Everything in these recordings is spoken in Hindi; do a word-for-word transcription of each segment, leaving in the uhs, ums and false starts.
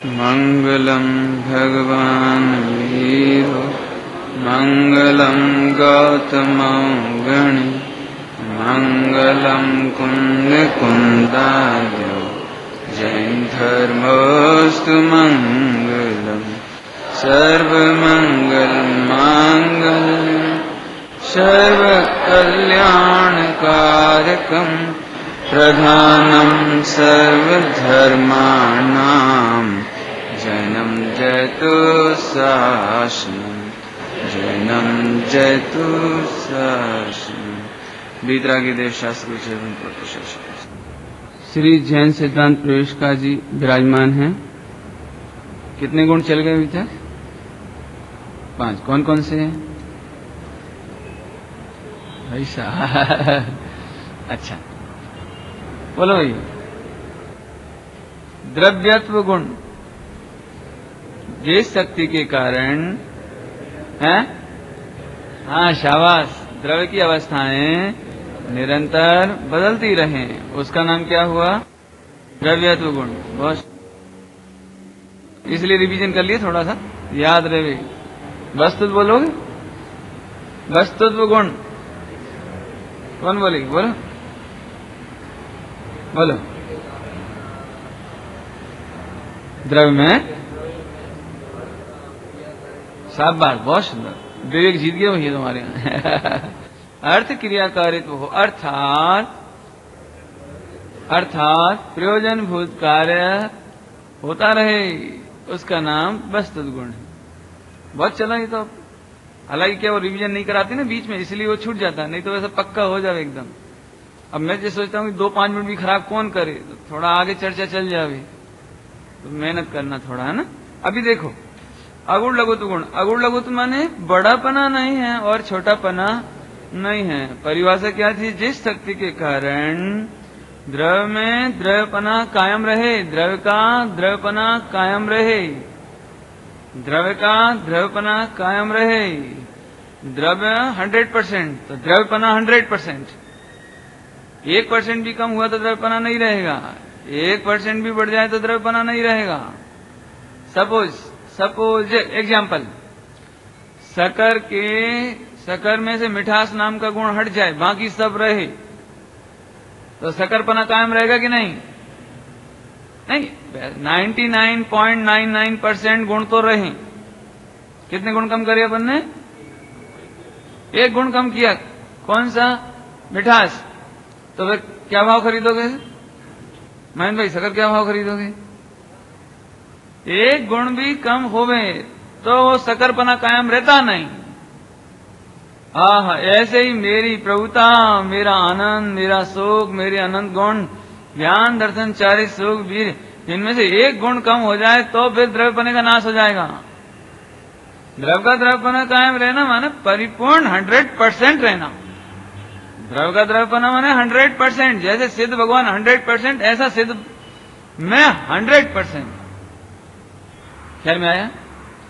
मंगलम भगवान वीरो मंगलम गौतम गणि मंगलम कुंद कुंदायो जैन धर्मोस्तु मंगलम सर्वमंगल मांगल्यम सर्व कल्याणकारकम प्रधानम सर्वधर्माणां जैनम जयतु शासनम जैनम जयतु शासनम। वीतरागी देव शास्त्र श्री जैन सिद्धांत प्रवेशिका जी विराजमान हैं। कितने गुण चल गए अभी तक? पांच। कौन कौन से हैं? ऐसा अच्छा बोलो भैया। द्रव्यत्व गुण जिस शक्ति के कारण है, हाँ शाबाश, द्रव्य की अवस्थाएं निरंतर बदलती रहें, उसका नाम क्या हुआ? द्रव्यत्व गुण। बहुत, इसलिए रिवीजन कर लिए थोड़ा सा, याद रहे। वस्तुत्व बोलोगे? वस्तुत्व गुण कौन बोलेगी? बोलो बोलो। द्रव्य में शाबाश, बहुत सुंदर, विवेक जीत गया भैया तुम्हारे यहाँ। अर्थ क्रियाकारित्व हो, अर्थात अर्थात प्रयोजन भूत कार्य होता रहे, उसका नाम वस्तुत्व गुण है। बहुत चला ये तो। हालांकि क्या वो रिवीजन नहीं कराते ना बीच में, इसलिए वो छूट जाता, नहीं तो वैसा पक्का हो जाए एकदम। अब मैं जो सोचता हूँ कि दो पांच मिनट भी खराब कौन करे, तो थोड़ा आगे चर्चा चल जावे, तो मेहनत करना थोड़ा, है ना। अभी देखो, अगुण लघुत्व गुण। अगुण लघुत्व माने बड़ापना नहीं है और छोटापना नहीं है। परिभाषा क्या थी? जिस शक्ति के कारण द्रव्य में द्रव्यपना कायम रहे, द्रव्य का द्रव्यपना कायम रहे, द्रव्य का द्रव्यपना कायम रहे। द्रव्य हंड्रेड परसेंट तो द्रव्यपना हंड्रेड परसेंट। एक परसेंट भी कम हुआ तो द्रव्यपना नहीं रहेगा, एक परसेंट भी बढ़ जाए तो द्रव्यपना नहीं रहेगा। सपोज सपोज एग्जाम्पल, शक्कर के शक्कर में से मिठास नाम का गुण हट जाए, बाकी सब रहे, तो शक्करपना कायम रहेगा कि नहीं? नहीं, निन्यानवे पॉइंट नौ नौ परसेंट गुण तो रहे। कितने गुण कम करे अपन ने? एक गुण कम किया, कौन सा? मिठास। तो फिर क्या भाव खरीदोगे महेंद्र भाई? शक्कर क्या भाव खरीदोगे? एक गुण भी कम होवे तो वो शक्करपना कायम रहता नहीं। आह, ऐसे ही मेरी प्रभुता, मेरा आनंद, मेरा सुख, मेरे अनंत गुण, ज्ञान दर्शन चारित सुख वीर, इनमें से एक गुण कम हो जाए तो फिर द्रव्यपने का नाश हो जाएगा। द्रव्य का द्रव्यपना कायम रहना माने परिपूर्ण हंड्रेड परसेंट रहना। द्रव्य का द्रव्यपना माने हंड्रेड परसेंट। जैसे सिद्ध भगवान हंड्रेड परसेंट, ऐसा सिद्ध मैं हंड्रेड परसेंट। ख्याल में आया?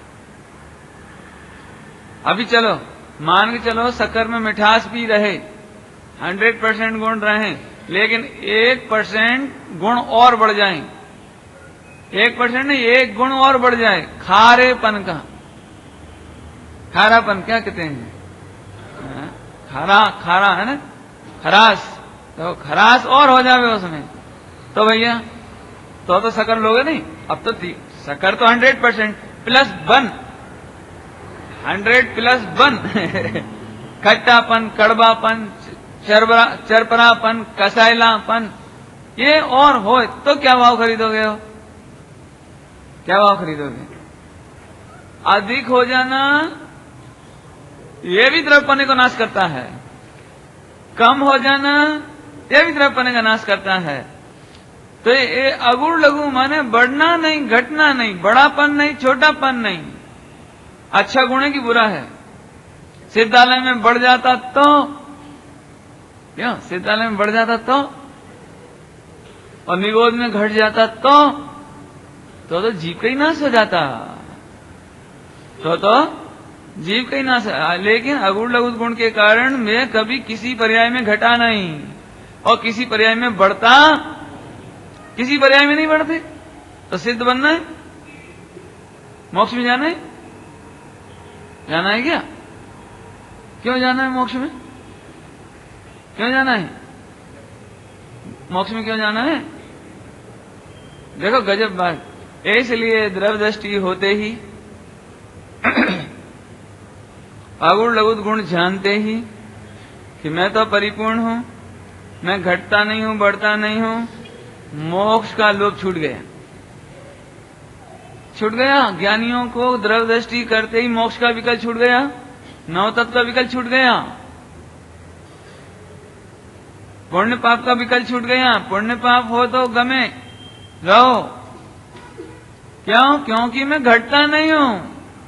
अभी चलो मान के चलो शक्कर में मिठास भी रहे, हंड्रेड परसेंट गुण रहे, लेकिन एक परसेंट गुण और बढ़ जाए, एक परसेंट नहीं, एक गुण और बढ़ जाए, खारेपन का। खारापन क्या कहते हैं? खारा, खारा है ना, खरास। तो खरास और हो जावे उसमें, तो भैया तो तो शक्कर लोगे नहीं। अब तो शक्कर तो hundred percent plus one, hundred plus one खट्टापन, कड़वापन, चरबरा चरपरापन, कसायलापन, ये और हो तो क्या भाव खरीदोगे हो? क्या भाव खरीदोगे? अधिक हो जाना ये भी द्रव्यपने को नाश करता है, कम हो जाना ये भी द्रव्यपने का नाश करता है। तो ये अगुण लघु माने बढ़ना नहीं, घटना नहीं, बड़ापन नहीं, छोटापन नहीं। अच्छा गुण है कि बुरा है? सिद्धालय में बढ़ जाता तो क्यों? सिद्धालय में बढ़ जाता तो, और निगोद में घट जाता तो तो तो जीव का ही नाश हो जाता, तो तो जीव का ही नाश। लेकिन अगुण लघु गुण के कारण मैं कभी किसी पर्याय में घटा नहीं, और किसी पर्याय में बढ़ता, किसी पर्याय में नहीं बढ़ते, तो सिद्ध बनना है मोक्ष में जाना है? जाना है क्या? क्यों जाना है मोक्ष में? क्यों जाना है मोक्ष में? क्यों जाना है? देखो गजब बात। इसलिए द्रव्य दृष्टि होते ही अगुण लघुत गुण जानते ही कि मैं तो परिपूर्ण हूं, मैं घटता नहीं हूं, बढ़ता नहीं हूं, मोक्ष का लोभ छूट गया। छूट गया। ज्ञानियों को द्रव्य दृष्टि करते ही मोक्ष का विकल्प छूट गया, नव तत्व का विकल्प छूट गया, पुण्य पाप का विकल्प छूट गया। पुण्य पाप हो तो गमे रहो। क्यों? क्योंकि मैं घटता नहीं हूं।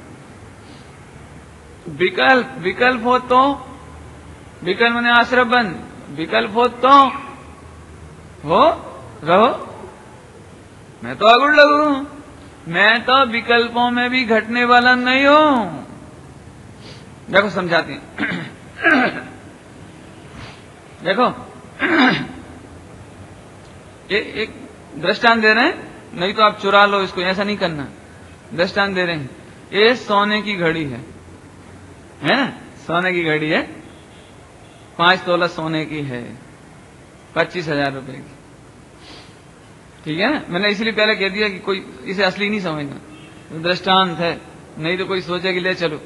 विकल्प विकल्प हो तो, विकल्प माने आश्रय बंद, विकल्प हो तो हो रहो। मैं तो अगुण लघु हूं, मैं तो विकल्पों में भी घटने वाला नहीं हूं। देखो समझाते हैं। देखो ये एक दृष्टांत दे रहे हैं, नहीं तो आप चुरा लो इसको, ऐसा नहीं करना। दृष्टांत दे रहे हैं। ये सोने की घड़ी है, है ना? सोने की घड़ी है, पांच तोला सोने की है, पच्चीस हजार रुपए की। ठीक है ना? मैंने इसलिए पहले कह दिया कि कोई इसे असली नहीं समझना, दृष्टांत है, नहीं तो कोई सोचे कि ले चलो।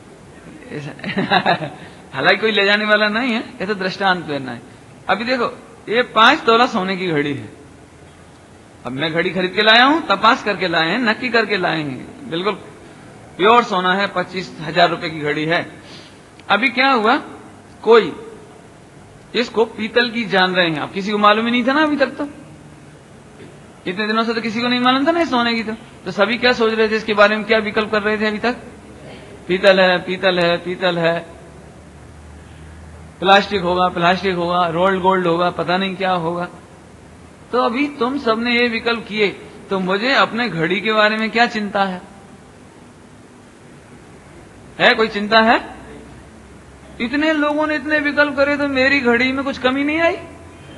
हालांकि कोई ले जाने वाला नहीं है, ये तो दृष्टांत लेना है। अभी देखो ये पांच तोला सोने की घड़ी है। अब मैं घड़ी खरीद के लाया हूं, तपास करके लाए हैं, नक्की करके लाए हैं, बिल्कुल प्योर सोना है, पच्चीस हजार रुपए की घड़ी है। अभी क्या हुआ, कोई इसको पीतल की जान रहे हैं। अब किसी को मालूम ही नहीं था ना अभी तक, तो इतने दिनों से तो किसी को नहीं मालूम था ना सोने की। तो, तो सभी क्या सोच रहे थे इसके बारे में, क्या विकल्प कर रहे थे अभी तक? पीतल है, पीतल है, पीतल है, प्लास्टिक होगा, प्लास्टिक होगा, रोल्ड गोल्ड होगा, पता नहीं क्या होगा। तो अभी तुम सबने ये विकल्प किए, तो मुझे अपने घड़ी के बारे में क्या चिंता है? है कोई चिंता है? इतने लोगों ने इतने विकल्प करे, तो मेरी घड़ी में कुछ कमी नहीं आई?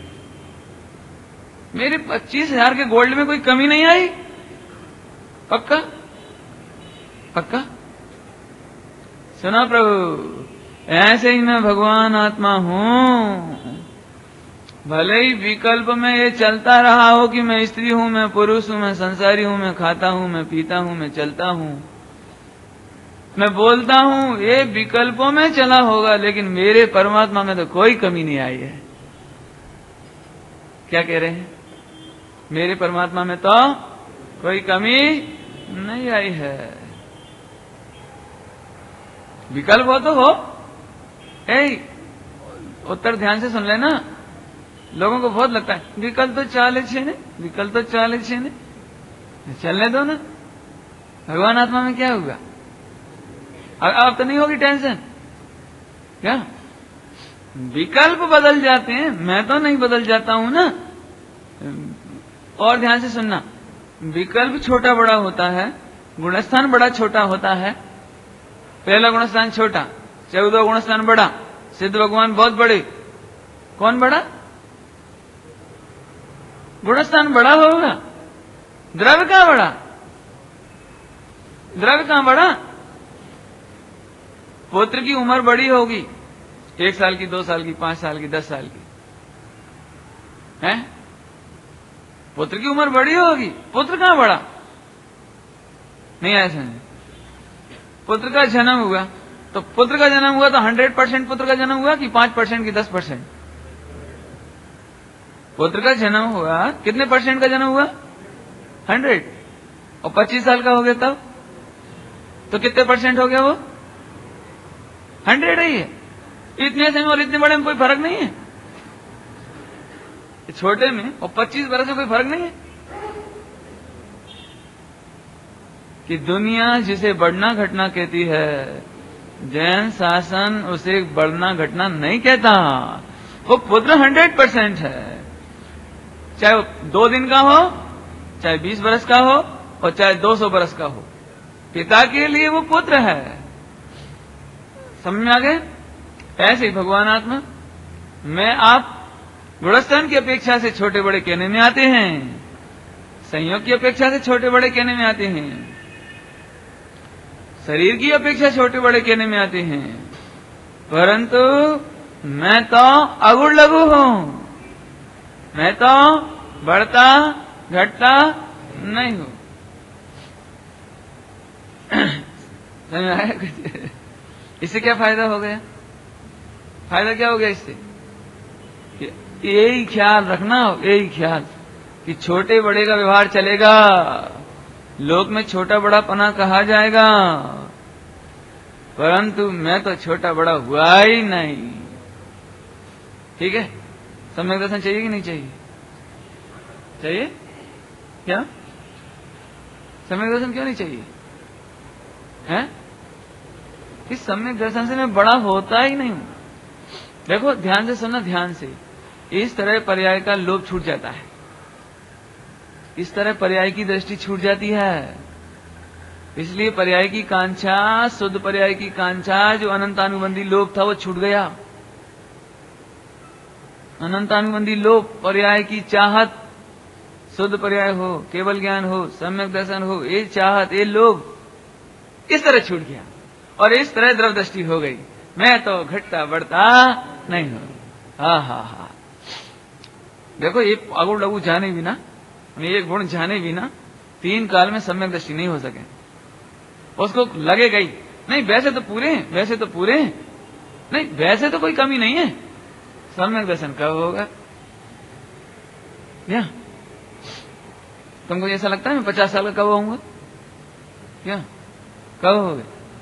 मेरे पच्चीस हजार के गोल्ड में कोई कमी नहीं आई? पक्का? पक्का? सुना प्रभु, ऐसे ही मैं भगवान आत्मा हूं। भले ही विकल्प में ये चलता रहा हो कि मैं स्त्री हूं, मैं पुरुष हूं, मैं संसारी हूं, मैं खाता हूं, मैं पीता हूं, मैं चलता हूं, मैं बोलता हूं, ये विकल्पों में चला होगा, लेकिन मेरे परमात्मा में तो कोई कमी नहीं आई है। क्या कह रहे हैं? मेरे परमात्मा में तो कोई कमी नहीं आई है। विकल्प हो तो हो। ए, उत्तर ध्यान से सुन लेना। लोगों को बहुत लगता है विकल्प तो चाले छे ने, विकल्प तो चाले छे ने, चलने दो ना। भगवान आत्मा में क्या होगा? अब तो नहीं होगी टेंशन। क्या विकल्प बदल जाते हैं, मैं तो नहीं बदल जाता हूं ना। और ध्यान से सुनना, विकल्प छोटा बड़ा होता है, गुणस्थान बड़ा छोटा होता है। पहला गुणस्थान छोटा, चौदह गुणस्थान बड़ा, सिद्ध भगवान बहुत बड़े। कौन बड़ा? गुणस्थान बड़ा होगा, द्रव्य कहां बड़ा? द्रव्य कहां बड़ा? पुत्र की उम्र बड़ी होगी, एक साल की, दो साल की, पांच साल की, दस साल की, है? पुत्र की उम्र बड़ी होगी, पुत्र कहां बड़ा? नहीं आया समझ? पुत्र का जन्म हुआ, तो पुत्र का जन्म हुआ तो हंड्रेड परसेंट पुत्र का जन्म हुआ कि पांच परसेंट की दस परसेंट? पुत्र का जन्म हुआ, कितने परसेंट का जन्म हुआ? हंड्रेड। और पच्चीस साल का हो गया तब तो कितने परसेंट हो गया वो? हंड्रेड ही है। इतने से में और इतने बड़े में कोई फर्क नहीं है। छोटे में और पच्चीस बरस में कोई फर्क नहीं है। कि दुनिया जिसे बढ़ना घटना कहती है, जैन शासन उसे बढ़ना घटना नहीं कहता। वो पुत्र हंड्रेड परसेंट है, चाहे वो दो दिन का हो, चाहे बीस बरस का हो, और चाहे दो सौ बरस का हो, पिता के लिए वो पुत्र है। समझ में आ गए? ऐसे ही भगवान आत्मा मैं आप गुणस्थान की अपेक्षा से छोटे बड़े कहने में आते हैं, संयोग की अपेक्षा से छोटे बड़े कहने में आते हैं। शरीर की अपेक्षा छोटे बड़े कहने में आते हैं, परंतु मैं तो अगुण लघु हूं, मैं तो बढ़ता घटता नहीं हूं। समझ में आया कुछ? इससे क्या फायदा हो गया? फायदा क्या हो गया इससे? यही ख्याल रखना, यही ख्याल कि छोटे बड़े का व्यवहार चलेगा, लोक में छोटा बड़ा पना कहा जाएगा, परंतु मैं तो छोटा बड़ा हुआ ही नहीं। ठीक है? सम्यक दर्शन चाहिए कि नहीं चाहिए? चाहिए क्या? सम्यक दर्शन क्यों नहीं चाहिए? हैं? इस सम्यक दर्शन से मैं बड़ा होता ही नहीं हूं। देखो ध्यान से सुनना, ध्यान से। इस तरह पर्याय का लोभ छूट जाता है, इस तरह पर्याय की दृष्टि छूट जाती है। इसलिए पर्याय की कांक्षा, शुद्ध पर्याय की कांक्षा, जो अनंतानुबंधी लोभ था वो छूट गया। अनंतानुबंधी लोभ, पर्याय की चाहत, शुद्ध पर्याय हो, केवल ज्ञान हो, सम्यक दर्शन हो, ये चाहत, ये लोभ इस तरह छूट गया और इस तरह द्रव दृष्टि हो गई। मैं तो घटता बढ़ता नहीं हूं। हा हा हा। देखो ये अगुण लघु जाने बिना, ये गुण जाने बिना तीन काल में सम्यक दृष्टि नहीं हो सके। उसको लगे गई नहीं, वैसे तो पूरे हैं, वैसे तो पूरे हैं, नहीं वैसे तो कोई कमी नहीं है, सम्यक दर्शन कब होगा? क्या तुमको ऐसा लगता है मैं पचास साल का कब होऊंगा? क्या कब होगे?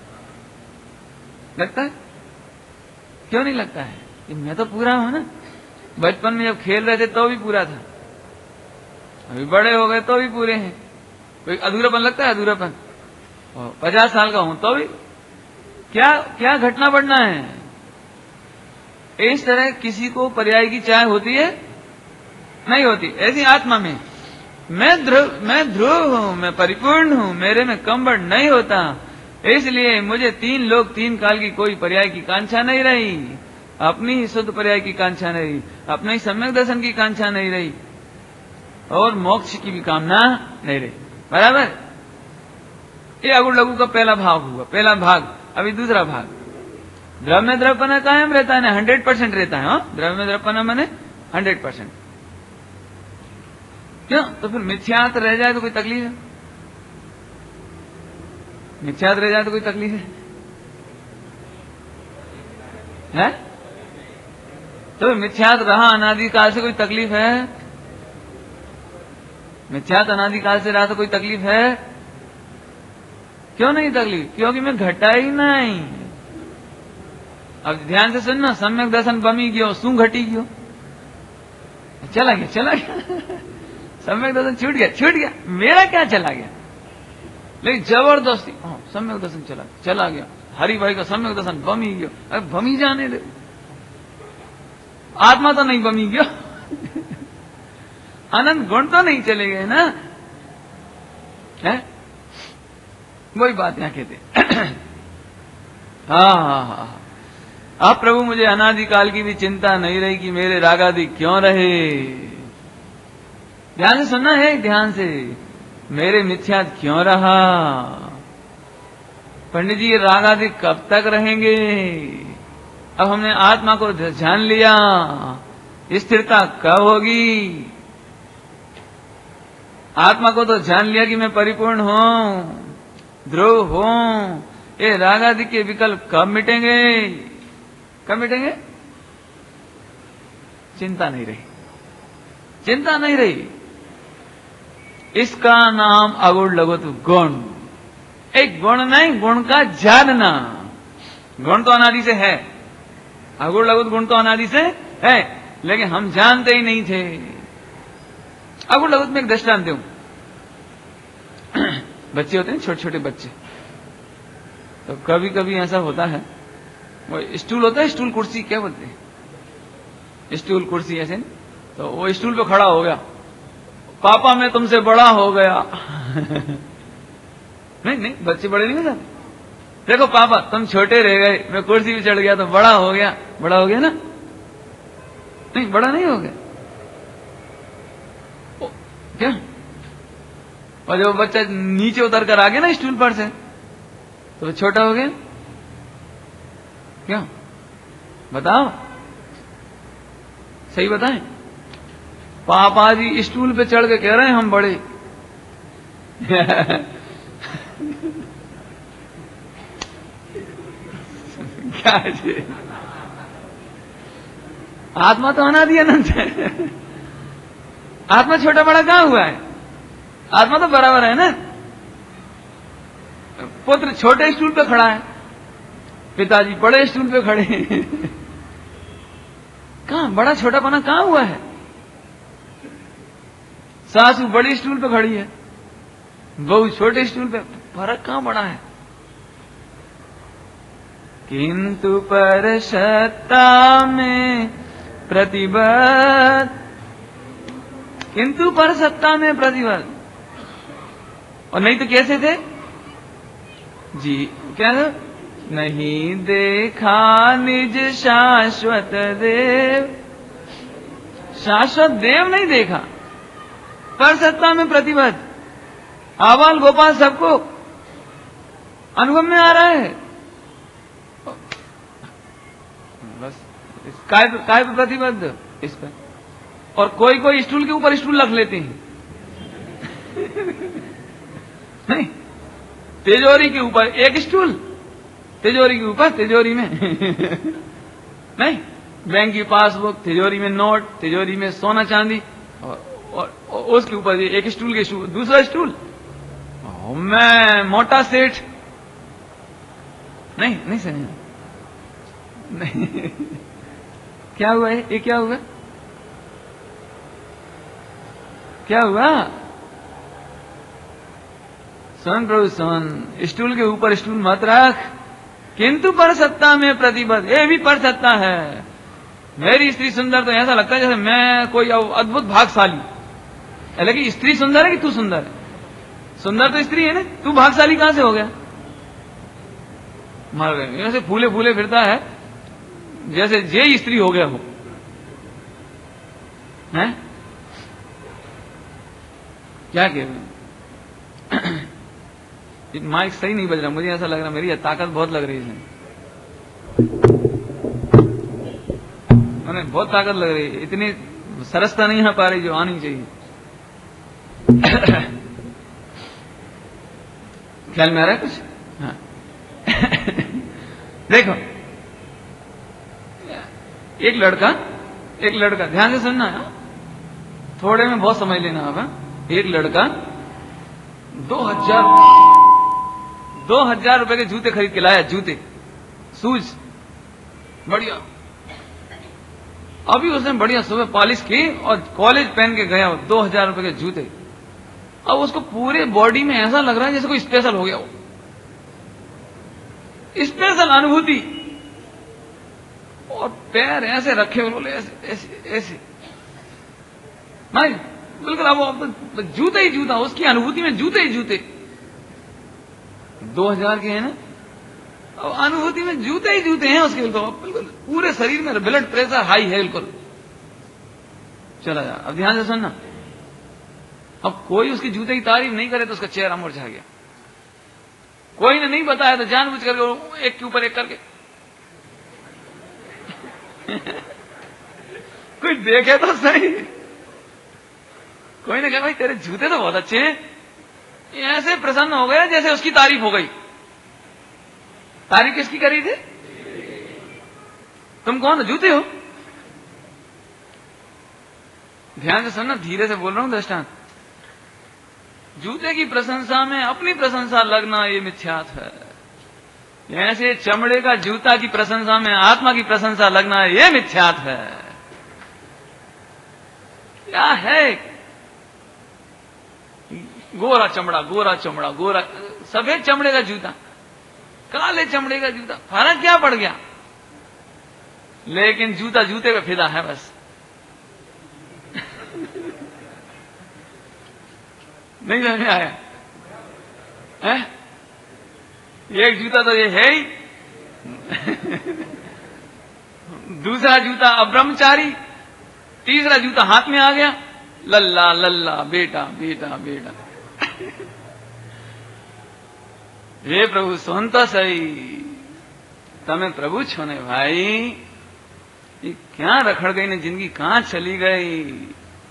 लगता है? क्यों नहीं लगता है? कि मैं तो पूरा हूं ना। बचपन में जब खेल रहे थे तो भी पूरा था, अभी बड़े हो गए तो भी पूरे हैं। कोई अधूरापन लगता है? अधूरापन। पचास साल का हूं तो भी क्या क्या घटना बढ़ना है? इस तरह किसी को पर्याय की चाह होती है? नहीं होती। ऐसी आत्मा में मैं ध्रुव मैं ध्रुव हूं, मैं परिपूर्ण हूं, मेरे में कम बढ़ नहीं होता, इसलिए मुझे तीन लोग तीन काल की कोई पर्याय की कांक्षा नहीं रही, अपनी ही शुद्ध पर्याय की कांक्षा नहीं रही, अपने ही सम्यक दर्शन की कांक्षा नहीं रही, और मोक्ष की भी कामना नहीं रही। बराबर? ये अगुण लघु का पहला भाग हुआ, पहला भाग। अभी दूसरा भाग। द्रव में द्रवपना कायम रहता है ना, हंड्रेड परसेंट रहता है। हाँ, द्रव में द्रवपना माने हंड्रेड परसेंट। क्यों? तो फिर मिथ्यात रह जाए तो कोई तकलीफ है? मिथ्यात रह जाए तो कोई तकलीफ है? है? तो मिथ्यात रहा अनादिकाल से, कोई तकलीफ है? मिथ्यात अनादिकाल से रहा तो कोई तकलीफ है? क्यों नहीं तकलीफ? क्योंकि मैं घटा ही नहीं। अब ध्यान से सुनना, सम्यक दर्शन बमी गयो, सू घटी गयो, चला गया चला गया सम्यक दर्शन छूट गया छूट गया, मेरा क्या चला गया? लेकिन जबरदस्ती हाँ सम्यक दर्शन चला चला गया, हरि भाई का सम्यक दर्शन बमी गयो। अरे बमी जाने दे, आत्मा तो नहीं बमी गयो अनंत गुण तो नहीं चले गए ना, है? वही बात यहां कहते हाँ हाँ हाँ। अब प्रभु मुझे अनादिकाल की भी चिंता नहीं रही कि मेरे रागादि क्यों रहे। ध्यान से सुनना है, ध्यान से। मेरे मिथ्यात क्यों रहा? पंडित जी ये रागादि कब तक रहेंगे? अब हमने आत्मा को जान लिया, स्थिरता कब होगी? आत्मा को तो जान लिया कि मैं परिपूर्ण हूं, ध्रुव हूं, ये रागादि के विकल्प कब मिटेंगे? कब मिटेंगे? चिंता नहीं रही, चिंता नहीं रही। इसका नाम अगुण लघुत्व गुण। एक गुण नहीं, गुण का जानना। गुण तो अनादि से है, अगुण लघुत्व गुण तो अनादि से है, लेकिन हम जानते ही नहीं थे। अगुण लघुत्व में एक दृष्टांत दूं। बच्चे होते हैं, छोटे छोटे बच्चे, तो कभी कभी ऐसा होता है, वो स्टूल होता है, स्टूल कुर्सी क्या बोलते हैं, स्टूल कुर्सी ऐसे, तो वो स्टूल पे खड़ा हो गया, पापा मैं तुमसे बड़ा हो गया नहीं नहीं, बच्चे बड़े नहीं हो जाते। देखो पापा तुम छोटे रह गए, मैं कुर्सी पे चढ़ गया तो बड़ा हो गया। बड़ा हो गया ना? नहीं, बड़ा नहीं हो गया। ओ, क्या? और जब बच्चा नीचे उतर कर आ गया ना स्टूल पर से, तो छोटा हो गया। क्यों बताओ, सही बताएं। पापा जी स्टूल पे चढ़ के कह रहे हैं हम बड़े। क्या जी, आत्मा तो अनादि अनंत है। आत्मा छोटा बड़ा कहां हुआ है? आत्मा तो बराबर है ना। पुत्र छोटे स्टूल पे खड़ा है, पिताजी बड़े स्टूल पे खड़े हैं। कहां बड़ा छोटापना कहां हुआ है? सासू बड़ी स्टूल पे खड़ी है, बहू छोटे स्टूल पे, फर्क कहां बड़ा है? किंतु पर सत्ता में प्रतिबद्ध, किंतु पर सत्ता में प्रतिबद्ध। और नहीं तो कैसे थे जी? क्या था? नहीं देखा निज शाश्वत देव, शाश्वत देव नहीं देखा, पर सत्ता में प्रतिबद्ध। आबाल गोपाल सबको अनुभव में आ रहा है। बस काय काय पे प्रतिबद्ध? इस पर। और कोई कोई स्टूल के ऊपर स्टूल रख लेते हैं। नहीं, तिजोरी के ऊपर एक स्टूल, तिजोरी के ऊपर तिजोरी में। नहीं, बैंक की पासबुक, तिजोरी में नोट, तिजोरी में सोना चांदी, और, और, और उसके ऊपर एक स्टूल के स्टूल, दूसरा स्टूल। मैं मोटा सेठ। नहीं नहीं समझ, नहीं। क्या हुआ है? ये क्या हुआ? क्या हुआ? सुन प्रभु सुन, स्टूल के ऊपर स्टूल मत रख, किंतु पर सत्ता में प्रतिबद्ध। ये भी पर सत्ता है। मेरी स्त्री सुंदर तो ऐसा लगता है जैसे मैं कोई अद्भुत भागशाली। लेकिन स्त्री सुंदर है कि तू सुंदर है? सुंदर तो स्त्री है ना, तू भागशाली कहां से हो गया? मर गए। ऐसे फूले फूले फिरता है जैसे ये स्त्री हो गया हो, हैं? क्या कह रहे? माइक सही नहीं बज रहा, मुझे ऐसा लग रहा मेरी ताकत बहुत लग रही है इसमें, मैंने बहुत ताकत लग रही है, इतनी सरसता नहीं आ पा रही जो आनी चाहिए। ख्याल में आ रहा है कुछ? हाँ। देखो, एक लड़का एक लड़का ध्यान से सुनना है, थोड़े में बहुत समझ लेना होगा। एक लड़का दो हजार दो हजार रुपए के जूते खरीद के लाया, जूते शूज बढ़िया। अभी उसने बढ़िया सुबह पॉलिश की और कॉलेज पहन के गया, दो हजार रुपए के जूते। अब उसको पूरे बॉडी में ऐसा लग रहा है जैसे कोई स्पेशल हो गया हो, स्पेशल अनुभूति। और पैर ऐसे रखे उन्होंने, ऐसे ऐसे ऐसे नहीं, बिल्कुल। अब जूते ही जूता, उसकी अनुभूति में जूते ही जूते। दो हजार के हैं ना, अब अनुभूति में जूते ही जूते हैं उसके। बिल्कुल बिल्कुल पूरे शरीर में ब्लड प्रेशर हाई है बिल्कुल। चला जा, अब ध्यान से सुनना। अब कोई उसकी जूते की तारीफ नहीं करे तो उसका चेहरा मुरझा गया। कोई ने नहीं बताया तो जानबूझ करके एक के ऊपर एक करके कोई देखे तो सही। कोई ने कहा भाई तेरे जूते तो बहुत अच्छे हैं। ऐसे प्रसन्न हो गया जैसे उसकी तारीफ हो गई। तारीफ किसकी करी थी? तुम कौन हो? जूते हो? ध्यान से सुनना, धीरे से बोल रहा हूं दृष्टांत। जूते की प्रशंसा में अपनी प्रशंसा लगना ये मिथ्यात्व है। ऐसे चमड़े का जूता की प्रशंसा में आत्मा की प्रशंसा लगना ये मिथ्यात्व है। क्या है? गोरा चमड़ा, गोरा चमड़ा, गोरा सफेद चमड़े का जूता, काले चमड़े का जूता, फर्क क्या पड़ गया? लेकिन जूता जूते पे फिदा है बस। नहीं समझ में आया? है? एक जूता तो ये है ही, दूसरा जूता अब्रह्मचारी, तीसरा जूता हाथ में आ गया, लल्ला लल्ला बेटा बेटा बेटा। हे प्रभु सुन तो सही, तमें प्रभु छो ने भाई, ये क्या रखड़ गई ने जिंदगी, कहां चली गई।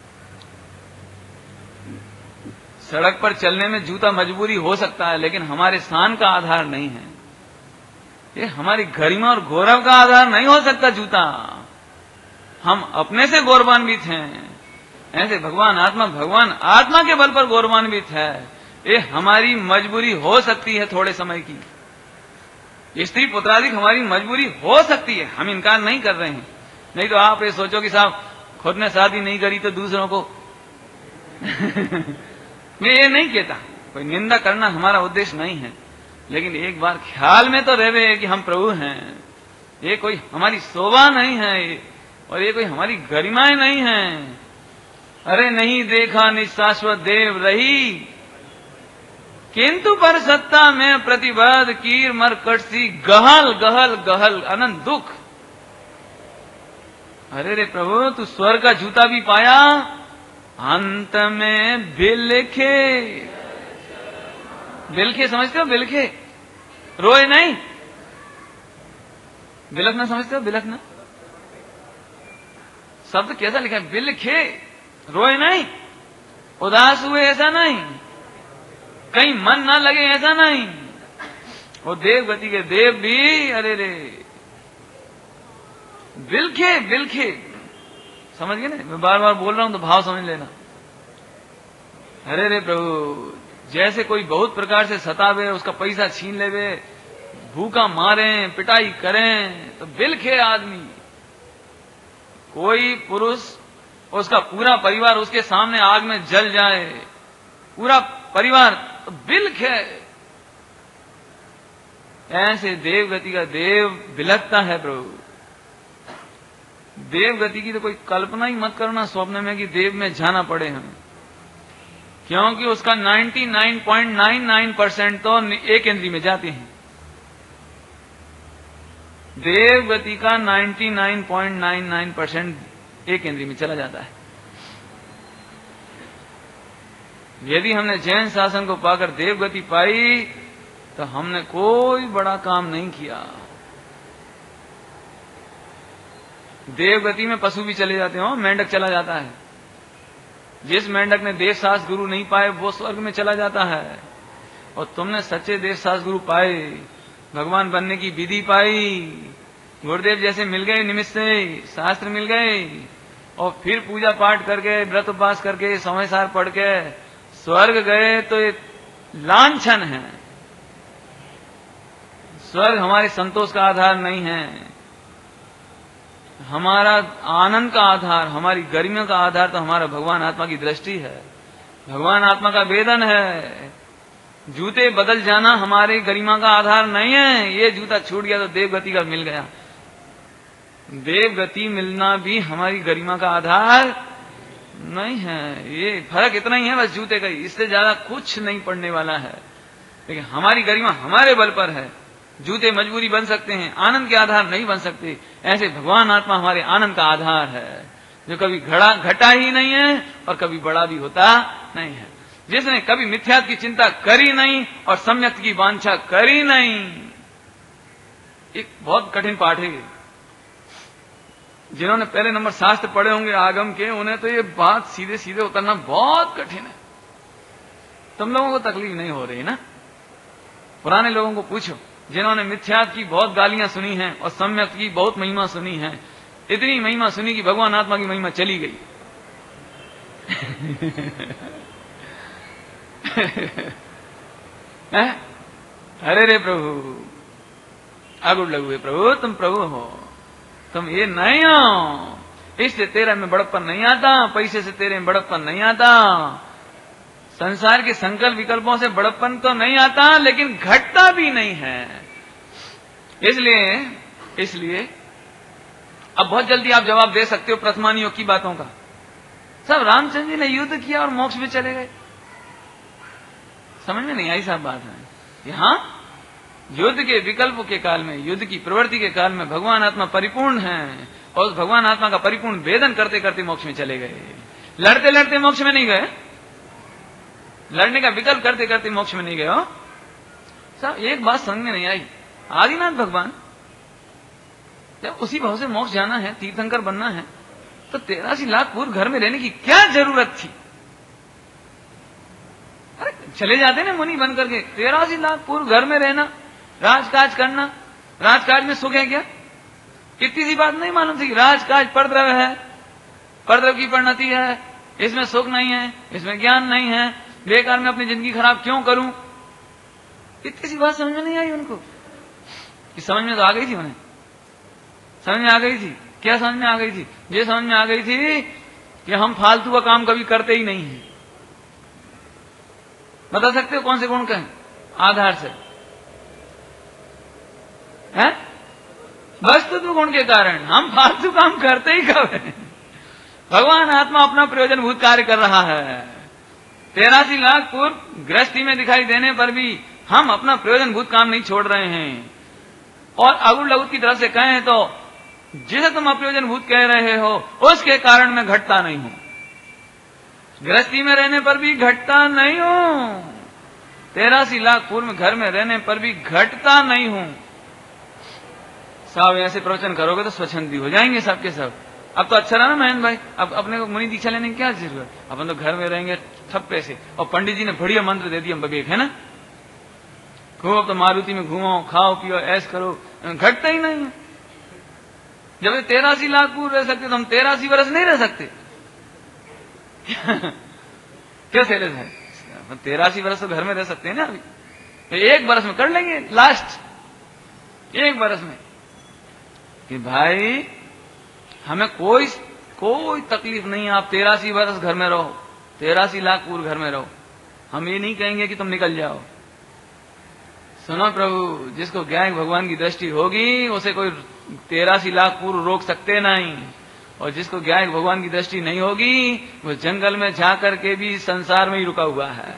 सड़क पर चलने में जूता मजबूरी हो सकता है, लेकिन हमारे स्थान का आधार नहीं है। ये हमारी गरिमा और गौरव का आधार नहीं हो सकता जूता। हम अपने से गौरवान्वित हैं, ऐसे भगवान आत्मा भगवान आत्मा के बल पर गौरवान्वित है। ये हमारी मजबूरी हो सकती है थोड़े समय की, स्त्री पुत्रादिक हमारी मजबूरी हो सकती है, हम इनकार नहीं कर रहे हैं। नहीं तो आप ये सोचो कि साहब खुद ने शादी नहीं करी तो दूसरों को मैं ये नहीं कहता, कोई निंदा करना हमारा उद्देश्य नहीं है, लेकिन एक बार ख्याल में तो रहे कि हम प्रभु हैं। ये कोई हमारी शोभा नहीं है और ये कोई हमारी गरिमाएं नहीं है। अरे नहीं देखा निशाश्वत देव रही, किंतु पर सत्ता में प्रतिबद्ध कीर मरकट सी गहल गहल गहल अनंत दुख। अरे रे प्रभु तू स्वर्ग का जूता भी पाया, अंत में बिलखे, बिलखे समझते हो, बिलखे रोए नहीं, बिलखना समझते हो, बिलखना शब्द कैसा लिखा है, बिलखे, रोए नहीं, उदास हुए ऐसा नहीं, कहीं मन ना लगे ऐसा नहीं। वो देव गति के देव भी अरे रे बिलखे बिलखे, समझ गए ना, मैं बार बार बोल रहा हूं तो भाव समझ लेना। अरे रे प्रभु जैसे कोई बहुत प्रकार से सतावे, उसका पैसा छीन लेवे, भूखा मारे, पिटाई करें, तो बिलखे आदमी। कोई पुरुष उसका पूरा परिवार उसके सामने आग में जल जाए, पूरा परिवार, तो बिलखे। ऐसे देवगति का देव बिलखता है प्रभु। देवगति की तो कोई कल्पना ही मत करना स्वप्न में कि देव में जाना पड़े हमें, क्योंकि उसका निन्यानवे पॉइंट निन्यानवे परसेंट तो एक इंद्री में जाते हैं। देवगति का निन्यानवे पॉइंट निन्यानवे परसेंट एक इंद्री में चला जाता है। यदि हमने जैन शासन को पाकर देवगति पाई तो हमने कोई बड़ा काम नहीं किया। देवगति में पशु भी चले जाते हो, मेंढक चला जाता है। जिस मेंढक ने देवशास्त्र गुरु नहीं पाए वो स्वर्ग में चला जाता है, और तुमने सच्चे देवशास्त्र गुरु पाए, भगवान बनने की विधि पाई, गुरुदेव जैसे मिल गए निमित्त से, शास्त्र मिल गए, और फिर पूजा पाठ करके व्रत उपवास करके समय सार पढ़ के स्वर्ग गए, तो ये लांछन है। स्वर्ग हमारे संतोष का आधार नहीं है, हमारा आनंद का आधार, हमारी गरिमा का आधार तो हमारा भगवान आत्मा की दृष्टि है, भगवान आत्मा का वेदन है। जूते बदल जाना हमारी गरिमा का आधार नहीं है। ये जूता छूट गया तो देवगति का मिल गया, देवगति मिलना भी हमारी गरिमा का आधार नहीं है। ये फर्क इतना ही है बस जूते का ही, इससे ज्यादा कुछ नहीं पड़ने वाला है। लेकिन हमारी गरिमा हमारे बल पर है। जूते मजबूरी बन सकते हैं, आनंद के आधार नहीं बन सकते। ऐसे भगवान आत्मा हमारे आनंद का आधार है, जो कभी घड़ा घटा ही नहीं है और कभी बड़ा भी होता नहीं है, जिसने कभी मिथ्यात्व की चिंता करी नहीं और सम्यक्त की वांछा करी नहीं। एक बहुत कठिन पाठ है। जिन्होंने पहले नंबर शास्त्र पढ़े होंगे आगम के, उन्हें तो ये बात सीधे सीधे उतरना बहुत कठिन है। तुम लोगों को तकलीफ नहीं हो रही ना? पुराने लोगों को पूछो जिन्होंने मिथ्यात्व की बहुत गालियां सुनी हैं और सम्यक्त की बहुत महिमा सुनी है। इतनी महिमा सुनी कि भगवान आत्मा की महिमा चली गई। अरे रे प्रभु, आगुड़ लगुए प्रभु, तुम प्रभु हो, तुम ये नहीं हो। इससे तेरे में बड़प्पन नहीं आता, पैसे से तेरे में बड़प्पन नहीं आता, संसार के संकल्प विकल्पों से बड़प्पन तो नहीं आता, लेकिन घटता भी नहीं है। इसलिए इसलिए अब बहुत जल्दी आप जवाब दे सकते हो प्रथमानियों की बातों का। सब रामचंद्र जी ने युद्ध किया और मोक्ष में चले गए। समझ में नहीं आई साहब बात है। यहां युद्ध के विकल्प के काल में, युद्ध की प्रवृत्ति के काल में भगवान आत्मा परिपूर्ण है, और उस भगवान आत्मा का परिपूर्ण वेदन करते करते मोक्ष में चले गए। लड़ते लड़ते मोक्ष में नहीं गए, लड़ने का विकल्प करते करते मोक्ष में नहीं गए हो। साहब एक बात समझ में नहीं आई, आदिनाथ भगवान जब उसी भाव से मोक्ष जाना है, तीर्थंकर बनना है, तो तेरासी लाख पूर्व घर में रहने की क्या जरूरत थी? अरे चले जाते ना मुनि बन करके, तेरासी लाख पूर्व घर में रहना, राजकाज करना, राजकाज में सुख है क्या? इतनी सी बात नहीं मालूम थी, राजकाज परद्रव्य है, परद्रव्य की परिणति है, इसमें सुख नहीं है, इसमें ज्ञान नहीं है, बेकार में अपनी जिंदगी खराब क्यों करूं? इतनी सी बात समझ में नहीं आई उनको। कि समझ में तो आ गई थी उन्हें, समझ में आ गई थी। क्या समझ में आ गई थी? ये समझ में आ गई थी कि हम फालतू का काम कभी करते ही नहीं है। बता सकते हो कौन से गुण कहें आधार से? हैं? वस्तुत्व गुण के कारण हम फालतू काम करते ही कब है? भगवान आत्मा अपना प्रयोजन भूत कार्य कर रहा है। तेरासी लाख पूर्व गृहस्थी में दिखाई देने पर भी हम अपना प्रयोजन भूत काम नहीं छोड़ रहे हैं। और अगुण लघु की तरफ से कहें तो जिसे तुम अप्रयोजन भूत कह रहे हो उसके कारण मैं घटता नहीं हूं, गृहस्थी में रहने पर भी घटता नहीं हूं, तेरासी लाख पूर्व में घर में रहने पर भी घटता नहीं हूं। साहब ऐसे प्रवचन करोगे तो स्वच्छंदी हो जाएंगे सबके सब। अब तो अच्छा रहा ना महेंद्र भाई, अब अपने को मुनि दीक्षा लेने की क्या जरूरत? अपन तो घर में रहेंगे ठप्पे से, और पंडित जी ने बढ़िया मंत्र दे दिया बबेक, है ना, खूब अब तो मारुति में घूमो, खाओ पियो, ऐश करो, घटता ही नहीं है। जब तेरासी लाख पूर्व रह सकते तो हम तेरासी वर्ष नहीं रह सकते? क्या सेलेस है? तेरासी वर्ष तो घर में रह सकते हैं ना, अभी तो एक बरस में कर लेंगे, लास्ट एक बरस में कि भाई हमें कोई कोई तकलीफ नहीं है, आप तेरासी वर्ष घर में रहो, तेरासी लाख पूर्व घर में रहो, हम ये नहीं कहेंगे कि तुम निकल जाओ। सुनो प्रभु, जिसको ज्ञान भगवान की दृष्टि होगी उसे कोई तेरासी लाख पूर्व रोक सकते नहीं, और जिसको ज्ञान भगवान की दृष्टि नहीं होगी वो जंगल में जाकर के भी संसार में ही रुका हुआ है।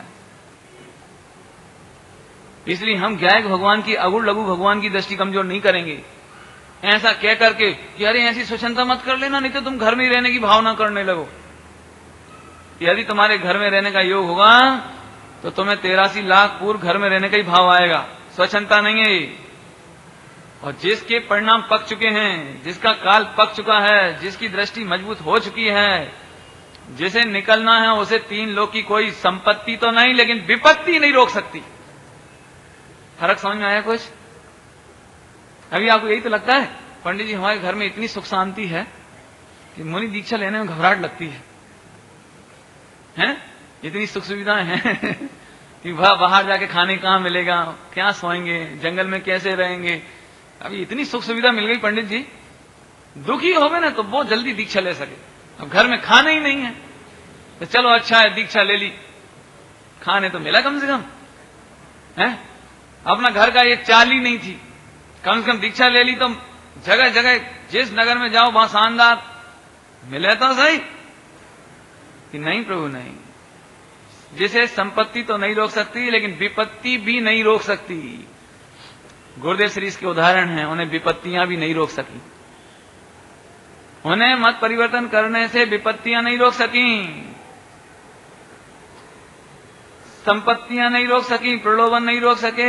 इसलिए हम ज्ञान भगवान की अगुण लघु भगवान की दृष्टि कमजोर नहीं करेंगे। ऐसा कह करके कि अरे ऐसी स्वच्छंदता मत कर लेना, नहीं तो तुम घर में ही रहने की भावना करने लगो। यदि तुम्हारे घर में रहने का योग होगा तो तुम्हें तेरासी लाख पूर्व घर में रहने का ही भाव आएगा, स्वच्छंदता नहीं है। और जिसके परिणाम पक चुके हैं, जिसका काल पक चुका है, जिसकी दृष्टि मजबूत हो चुकी है, जिसे निकलना है उसे तीन लोग की कोई संपत्ति तो नहीं लेकिन विपत्ति नहीं रोक सकती। फर्क समझ में आया कुछ? अभी आपको यही तो लगता है पंडित जी हमारे घर में इतनी सुख शांति है कि मुनि दीक्षा लेने में घबराहट लगती है, हैं? इतनी सुख सुविधाएं हैं कि बाहर जाके खाने कहां मिलेगा, क्या सोएंगे, जंगल में कैसे रहेंगे। अभी इतनी सुख सुविधा मिल गई पंडित जी, दुखी हो गए ना तो बहुत जल्दी दीक्षा ले सके। अब घर में खाना ही नहीं है तो चलो अच्छा है दीक्षा ले ली, खाने तो मिला कम से कम, है? अपना घर का एक चाली नहीं थी, कम से कम दीक्षा ले ली तो जगह जगह जिस नगर में जाओ वहां शानदार मिले तो सही। कि नहीं प्रभु नहीं, जिसे संपत्ति तो नहीं रोक सकती लेकिन विपत्ति भी नहीं रोक सकती। गुरुदेव श्री इसके उदाहरण हैं, उन्हें विपत्तियां भी नहीं रोक सकी, उन्हें मत परिवर्तन करने से विपत्तियां नहीं रोक सकी, संपत्तियां नहीं रोक सकी, प्रलोभन नहीं रोक सके।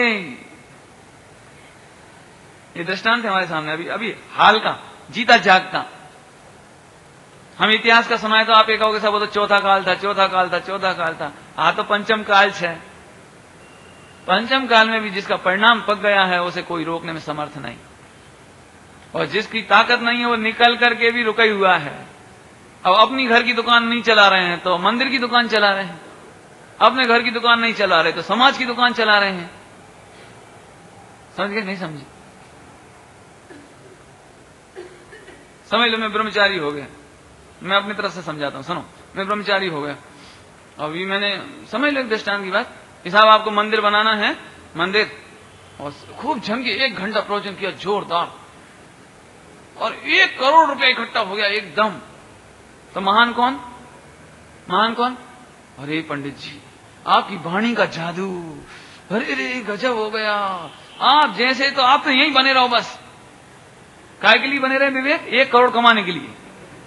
ये दृष्टांत है हमारे सामने, अभी अभी हाल का जीता जागता। हम इतिहास का सुनाए तो आप ये कहोगे सब वो तो चौथा काल था, चौथा काल था, चौथा काल था। हाँ तो पंचम काल है, पंचम काल में भी जिसका परिणाम पक गया है उसे कोई रोकने में समर्थ नहीं, और जिसकी ताकत नहीं है वो निकल करके भी रुका हुआ है। अब अपनी घर की दुकान नहीं चला रहे हैं तो मंदिर की दुकान चला रहे हैं, अपने घर की दुकान नहीं चला रहे तो समाज की दुकान चला रहे हैं। समझ गए? नहीं समझे? समझ लो मैं ब्रह्मचारी हो गया, मैं अपनी तरफ से समझाता हूं, सुनो। मैं ब्रह्मचारी हो गया, अभी मैंने समझ लो एक दृष्टांत की बात कि साहब आपको मंदिर बनाना है, मंदिर, और खूब जम के एक घंटा प्रवचन किया जोरदार, और एक करोड़ रुपया इकट्ठा हो गया एकदम। तो महान कौन? महान कौन? अरे पंडित जी आपकी वाणी का जादू, अरे रे गजब हो गया, आप जैसे तो आप तो यहीं बने रहो बस। काय के लिए बने रहे विवेक? एक करोड़ कमाने के लिए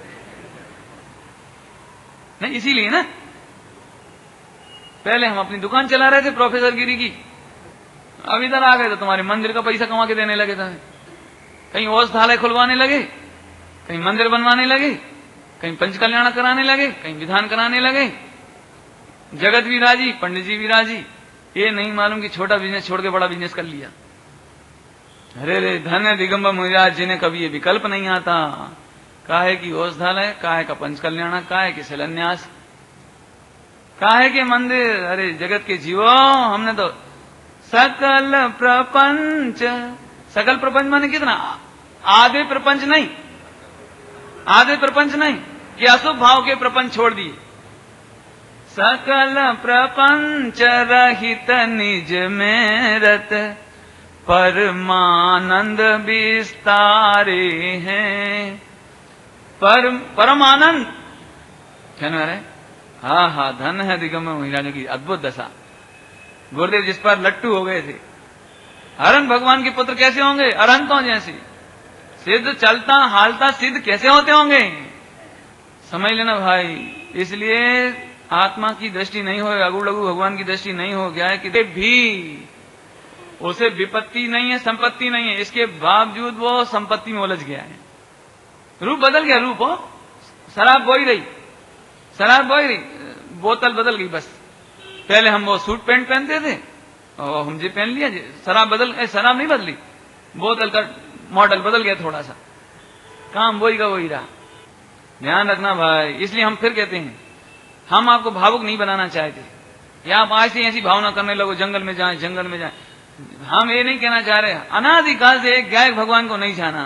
नहीं, इसीलिए ना पहले हम अपनी दुकान चला रहे थे प्रोफेसर गिरी की, अब इधर आ गए तो तुम्हारे मंदिर का पैसा कमा के देने लगे थे, कहीं औषधालय खुलवाने लगे, कहीं मंदिर बनवाने लगे, कहीं पंच कल्याण कराने लगे, कहीं विधान कराने लगे। जगत भी राजी, पंडित जी भी राजी। ये नहीं मालूम कि छोटा बिजनेस छोड़ के बड़ा बिजनेस कर लिया। अरे रे धन्य दिगंबर मुनिराज जिन्हें कभी ये विकल्प नहीं आता, काहे की औषधालय, काहे का पंच कल्याण, काहे के शिलान्यास, काहे के मंदिर। अरे जगत के जीवो, हमने तो सकल प्रपंच, सकल प्रपंच माने कितना, आधे प्रपंच नहीं, आधे प्रपंच नहीं कि अशुभ भाव के प्रपंच छोड़ दिए। सकल प्रपंच रहित निज में रत, परमानंद विस्तारे हैं। पर परमानंद कहना रहे, हा हा धन है दिगंबर मुनिराजों की अद्भुत दशा। गुरुदेव जिस पर लट्टू हो गए थे, अरहंत भगवान के पुत्र कैसे होंगे, अरहंतों जैसे। सिद्ध चलता हालता सिद्ध कैसे होते होंगे, समझ लेना भाई। इसलिए आत्मा की दृष्टि नहीं हो, अगु लघु भगवान की दृष्टि नहीं हो गया है कि भी उसे विपत्ति नहीं है, संपत्ति नहीं है, इसके बावजूद वो संपत्ति में उलझ गया है। रूप बदल गया, रूप हो, शराब बोई रही, शराब बोई रही, बोतल बदल गई बस। पहले हम वो सूट पैंट पहनते थे और हम जी पहन लिया, शराब बदल, शराब नहीं बदली, बोतल का मॉडल बदल गया थोड़ा सा, काम वही का वही रहा। ध्यान रखना भाई। इसलिए हम फिर कहते हैं, हम आपको भावुक नहीं बनाना चाहते या आप ऐसी ऐसी भावना करने लगो, जंगल में जाएं, जंगल में जाएं। हम ये नहीं कहना चाह रहे, अनादिकाल से एक गायक भगवान को नहीं जाना,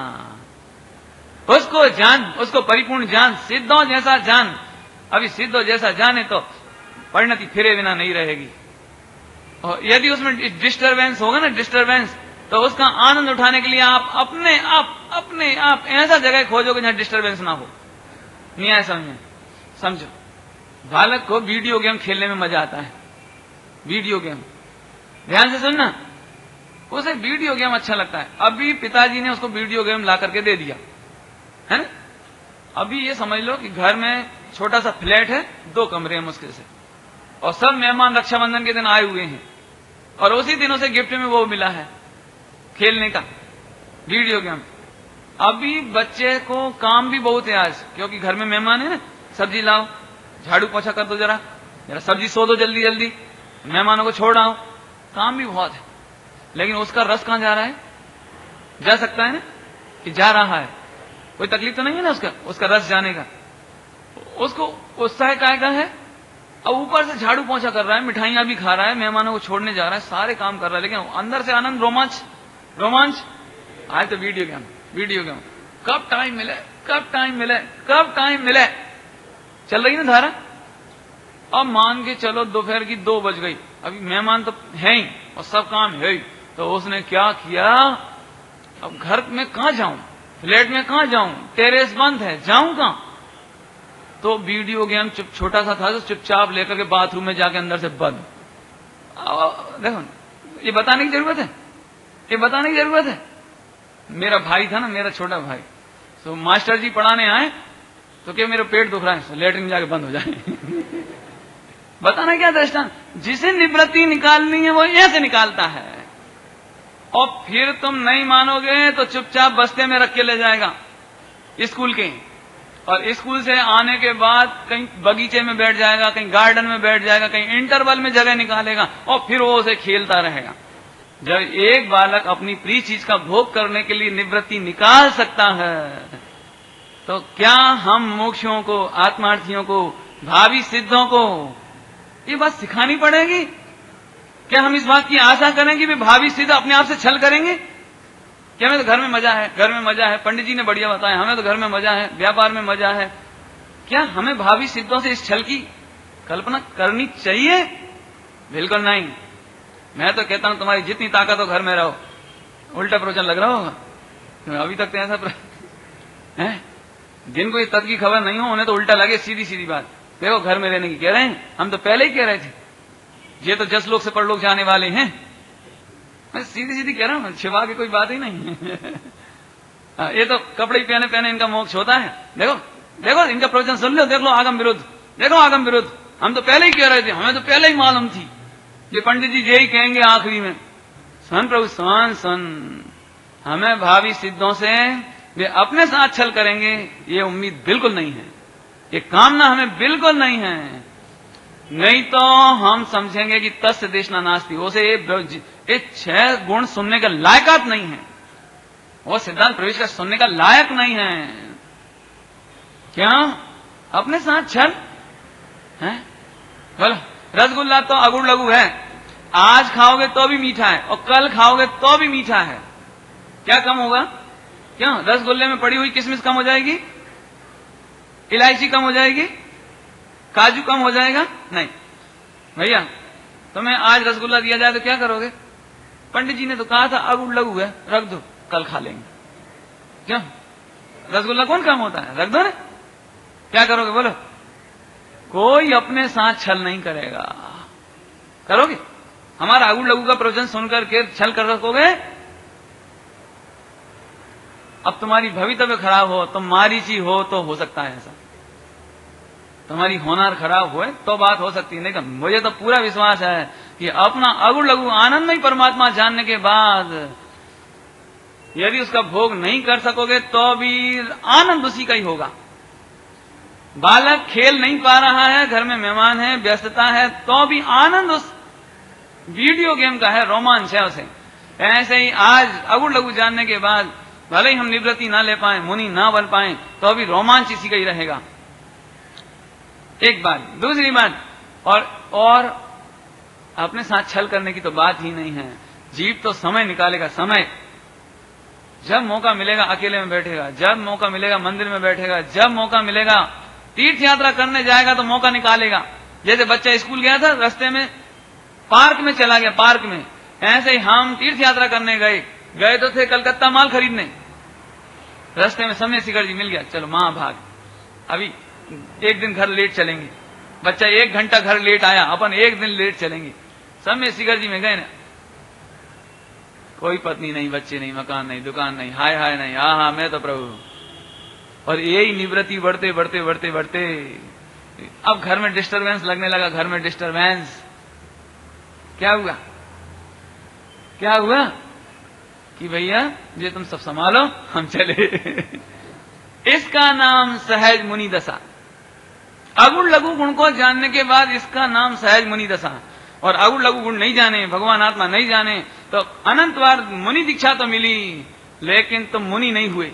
उसको जान, उसको परिपूर्ण जान, सिद्धों जैसा जान। अभी सिद्धों जैसा जाने तो परिणति फिरे बिना नहीं रहेगी। और यदि उसमें डिस्टर्बेंस होगा ना, डिस्टर्बेंस, तो उसका आनंद उठाने के लिए आप अपने आप अपने आप ऐसा जगह खोजोगे जहां डिस्टर्बेंस ना हो। नहीं है समझे, समझो। बालक को वीडियो गेम खेलने में मजा आता है, वीडियो गेम, ध्यान से सुनना, उसे वीडियो गेम अच्छा लगता है। अभी पिताजी ने उसको वीडियो गेम ला करके दे दिया है ना। अभी ये समझ लो कि घर में छोटा सा फ्लैट है, दो कमरे हैं मुश्किल से, और सब मेहमान रक्षाबंधन के दिन आए हुए हैं, और उसी दिन उसे गिफ्ट में वो मिला है खेलने का वीडियो गेम। अभी बच्चे को काम भी बहुत है आज, क्योंकि घर में मेहमान है ना, सब्जी लाओ, झाड़ू पोछा कर दो, जरा जरा सब्जी सो दो जल्दी जल्दी, मेहमानों को छोड़ आओ, काम भी बहुत है। लेकिन उसका रस कहां जा रहा है, जा सकता है ना कि जा रहा है, कोई तकलीफ तो नहीं है ना उसका, उसका रस जाने का, उसको उत्साह काय का है। अब ऊपर से झाड़ू पोछा कर रहा है, मिठाइयां भी खा रहा है, मेहमानों को छोड़ने जा रहा है, सारे काम कर रहा है, लेकिन अंदर से आनंद, रोमांच, रोमांच। आज तो वीडियो गेम, वीडियो गेम, कब टाइम मिले, कब टाइम मिले, कब टाइम मिले, चल रही ना धारा। अब मान के चलो दोपहर की दो बज गई, अभी मेहमान तो है ही और सब काम है ही, तो उसने क्या किया, अब घर में कहां जाऊं, फ्लैट में कहां जाऊं, टेरेस बंद है, जाऊं कहां, तो वीडियो गेम चुप छोटा सा था तो चुपचाप लेकर के बाथरूम में जाके अंदर से बंद। देखो ये बताने की जरूरत है, ये बताने की जरूरत है। मेरा भाई था ना, मेरा छोटा भाई, तो मास्टर जी पढ़ाने आए तो क्या मेरा पेट दुख रहा है, लेटरिन जाके बंद हो जाए। बताना क्या दृष्टांत, जिसे निवृत्ति निकालनी है वो ऐसे निकालता है, और फिर तुम नहीं मानोगे तो चुपचाप बस्ते में रख के ले जाएगा स्कूल के, और स्कूल से आने के बाद कहीं बगीचे में बैठ जाएगा, कहीं गार्डन में बैठ जाएगा, कहीं इंटरवल में जगह निकालेगा, और फिर वो उसे खेलता रहेगा। जब एक बालक अपनी प्रिय चीज का भोग करने के लिए निवृत्ति निकाल सकता है, तो क्या हम मोक्षों को, आत्मार्थियों को, भावी सिद्धों को ये बात सिखानी पड़ेगी? क्या हम इस बात की आशा करें कि वे भावी सिद्ध अपने आप से छल करेंगे कि हमें तो घर में मजा है, घर में मजा है, पंडित जी ने बढ़िया बताया, हमें तो घर में मजा है, व्यापार में मजा है। क्या हमें भावी सिद्धों से इस छल की कल्पना करनी चाहिए? बिल्कुल नहीं। मैं तो कहता हूं तुम्हारी जितनी ताकत हो घर में रहो। उल्टा प्रवचन लग रहा होगा, अभी तक तो ऐसा प्र... है जिनको ये तत्व की खबर नहीं हो उन्हें तो उल्टा लगे, सीधी सीधी बात। देखो घर में रहने की कह रहे हैं, हम तो पहले ही कह रहे थे, ये तो जस लोग से परलोक जाने वाले हैं। मैं सीधी सीधी कह रहा हूं, छिपा के कोई बात ही नहीं है। ये तो कपड़े ही पहने पहने इनका मोक्ष होता है। देखो देखो इनका प्रवचन सुन लो, देख लो आगम विरुद्ध, देखो आगम विरुद्ध। हम तो पहले ही कह रहे थे, हमें तो पहले ही मालूम थी ये पंडित जी यही कहेंगे आखिरी में, सुन प्रभु सुन सुन, हमें भावी सिद्धों से वे अपने साथ छल करेंगे ये उम्मीद बिल्कुल नहीं है, ये कामना हमें बिल्कुल नहीं है। नहीं तो हम समझेंगे कि तस्य देशना नास्ति, उसे ये छह गुण सुनने का लायकात नहीं है, वो सिद्धांत प्रवेश का सुनने का लायक नहीं है। क्या अपने साथ छल है? बोलो, रसगुल्ला तो अगुड़ लघु है, आज खाओगे तो भी मीठा है और कल खाओगे तो भी मीठा है, क्या कम होगा? क्यों? रसगुल्ले में पड़ी हुई किशमिश कम हो जाएगी, इलायची कम हो जाएगी, काजू कम हो जाएगा? नहीं भैया, तुम्हें आज रसगुल्ला दिया जाए तो क्या करोगे? पंडित जी ने तो कहा था अगुड़ लघु है, रख दो, कल खा लेंगे। क्यों? रसगुल्ला कौन काम होता है, रख दो ना। क्या करोगे बोलो? कोई अपने साथ छल नहीं करेगा। करोगे? हमारा अगुड़ लघु का प्रवचन सुनकर के छल कर सकोगे? अब तुम्हारी भवितव्य खराब हो, तुम मारीची हो तो हो सकता है ऐसा, तुम्हारी होनार खराब हुए तो बात हो सकती है। नहीं, मुझे तो पूरा विश्वास है कि अपना अगुड़ लघु आनंदमय परमात्मा जानने के बाद यदि उसका भोग नहीं कर सकोगे तो भी आनंद उसी का ही होगा। बालक खेल नहीं पा रहा है, घर में मेहमान है, व्यस्तता है, तो भी आनंद उस वीडियो गेम का है, रोमांच है उसे। ऐसे ही आज अगुड़ लघु जानने के बाद भले ही हम निवृत्ति ना ले पाए, मुनि ना बन पाए, तो अभी रोमांच इसी का ही रहेगा। एक बात। दूसरी बात, और और अपने साथ छल करने की तो बात ही नहीं है। जीव तो समय निकालेगा, समय जब मौका मिलेगा अकेले में बैठेगा, जब मौका मिलेगा मंदिर में बैठेगा, जब मौका मिलेगा तीर्थ यात्रा करने जाएगा तो मौका निकालेगा। जैसे बच्चा स्कूल गया था, रास्ते में पार्क में चला गया, पार्क में, ऐसे ही हम तीर्थ यात्रा करने गए गए तो थे कलकत्ता माल खरीदने, रास्ते में समय शिखर जी मिल गया, चलो महाभाग, अभी एक दिन घर लेट चलेंगे। बच्चा एक घंटा घर लेट आया, अपन एक दिन लेट चलेंगे। समय शिखर जी में गए ना, कोई पत्नी नहीं, बच्चे नहीं, मकान नहीं, दुकान नहीं, हाय हाय नहीं, हा हा मैं तो प्रभु। और यही निवृत्ति बढ़ते बढ़ते बढ़ते बढ़ते अब घर में डिस्टरबेंस लगने लगा। घर में डिस्टरबेंस क्या हुआ? क्या हुआ कि भैया ये तुम सब संभालो, हम चले। इसका नाम सहज मुनि दशा। अगुण लघु गुण को जानने के बाद इसका नाम सहज मुनि दशा। और अगुण लघु गुण नहीं जाने, भगवान आत्मा नहीं जाने, तो अनंत बार मुनि दीक्षा तो मिली लेकिन तुम मुनि नहीं हुए।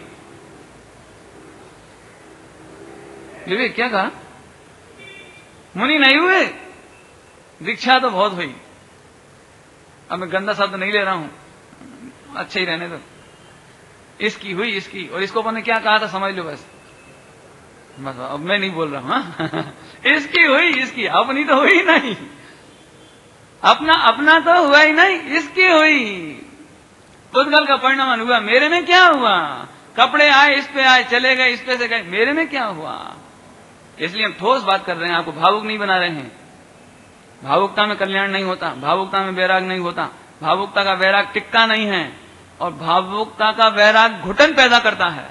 विवेक क्या कहा? मुनि नहीं हुए, दीक्षा तो बहुत हुई। अब मैं गंदा शब्द नहीं ले रहा हूं, अच्छे ही रहने दो। इसकी हुई, इसकी, और इसको अपन ने क्या कहा था समझ लो बस। बस अब मैं नहीं बोल रहा हूं। हाँ? इसकी हुई, इसकी, अपनी तो हुई नहीं, अपना अपना तो हुआ ही नहीं, इसकी हुई। उद्गल का परिणाम हुआ, मेरे में क्या हुआ? कपड़े आए, इस पे आए, चले गए, इस पे से गए, मेरे में क्या हुआ? इसलिए हम ठोस बात कर रहे हैं, आपको भावुक नहीं बना रहे हैं। भावुकता में कल्याण नहीं होता, भावुकता में वैराग नहीं होता, भावुकता का वैराग टिकता नहीं है, और भावुकता का वैराग घुटन पैदा करता है,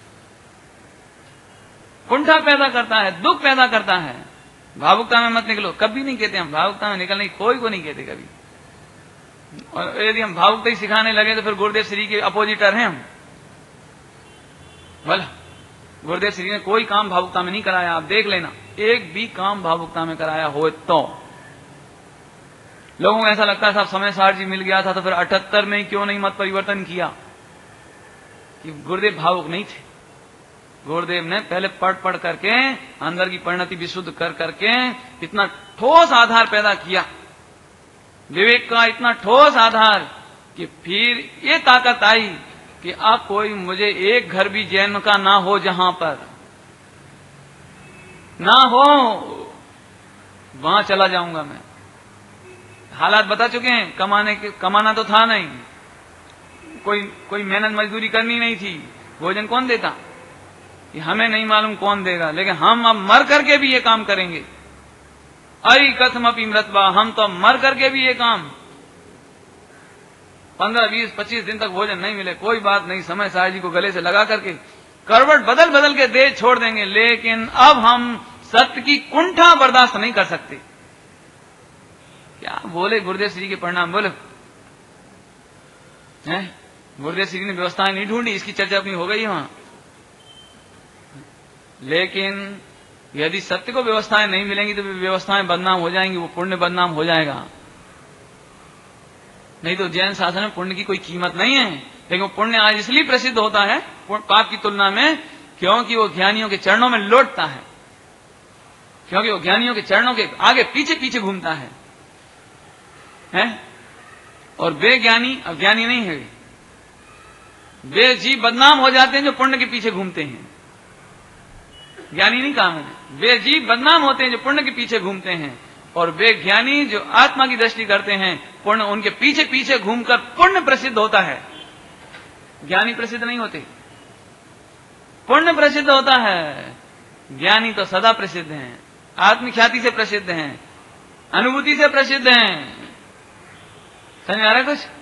कुंठा पैदा करता है, दुख पैदा करता है। भावुकता में मत निकलो, कभी नहीं कहते हम भावुकता में निकलने की, कोई को नहीं कहते कभी। और यदि हम भावुकता ही सिखाने लगे तो फिर गुरुदेव श्री के अपोजिटर हैं हम। बोला, गुरुदेव श्री ने कोई काम भावुकता में नहीं कराया, आप देख लेना, एक भी काम भावुकता में कराया हो तो। लोगों को ऐसा लगता है साहब समय सार जी मिल गया था तो फिर अठहत्तर में क्यों नहीं मत परिवर्तन किया? कि गुरुदेव भावुक नहीं थे। गुरुदेव ने पहले पढ़ पढ़ करके अंदर की परिणति विशुद्ध कर करके इतना ठोस आधार पैदा किया, विवेक का इतना ठोस आधार, कि फिर ये ताकत आई कि अब कोई मुझे एक घर भी जन्म का ना हो, जहां पर ना हो वहां चला जाऊंगा मैं। हालात बता चुके हैं, कमाने के कमाना तो था नहीं, कोई कोई मेहनत मजदूरी करनी नहीं थी, भोजन कौन देता ये हमें नहीं मालूम कौन देगा, लेकिन हम अब मर करके भी ये काम करेंगे। अरे कथम अपी मृतवा, हम तो मर करके भी ये काम। पंद्रह बीस पच्चीस दिन तक भोजन नहीं मिले, कोई बात नहीं, समय साहब जी को गले से लगा करके करवट बदल बदल के दे छोड़ देंगे, लेकिन अब हम सत्य की कुंठा बर्दाश्त नहीं कर सकते। क्या बोले गुरुदेव श्री के परिणाम? बोले है। गुरुदेव श्री ने व्यवस्थाएं नहीं ढूंढी, इसकी चर्चा अपनी हो गई वहां। लेकिन यदि सत्य को व्यवस्थाएं नहीं मिलेंगी तो व्यवस्थाएं बदनाम हो जाएंगी, वो पुण्य बदनाम हो जाएगा। नहीं तो जैन शासन में पुण्य की कोई कीमत नहीं है, लेकिन वो पुण्य आज इसलिए प्रसिद्ध होता है पाप की तुलना में, क्योंकि वो ज्ञानियों के चरणों में लौटता है, क्योंकि वो ज्ञानियों के चरणों के आगे पीछे पीछे घूमता है, है? और बेज्ञानी अज्ञानी नहीं है, वे जीव बदनाम हो जाते हैं जो पुण्य के पीछे घूमते हैं। ज्ञानी नहीं कहा मैंने, वे जीव बदनाम होते हैं जो पुण्य के पीछे घूमते हैं, और वे ज्ञानी जो आत्मा की दृष्टि करते हैं, पुण्य उनके पीछे पीछे घूमकर पुण्य प्रसिद्ध होता है। ज्ञानी प्रसिद्ध नहीं होते, पुण्य प्रसिद्ध होता है। ज्ञानी तो सदा प्रसिद्ध हैं, आत्मख्याति से प्रसिद्ध हैं, अनुभूति से प्रसिद्ध हैं। समझ आ रहा है कुछ?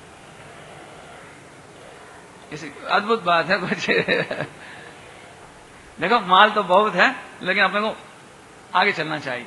इस अद्भुत बात है कुछ। देखो माल तो बहुत है, लेकिन अपने को आगे चलना चाहिए।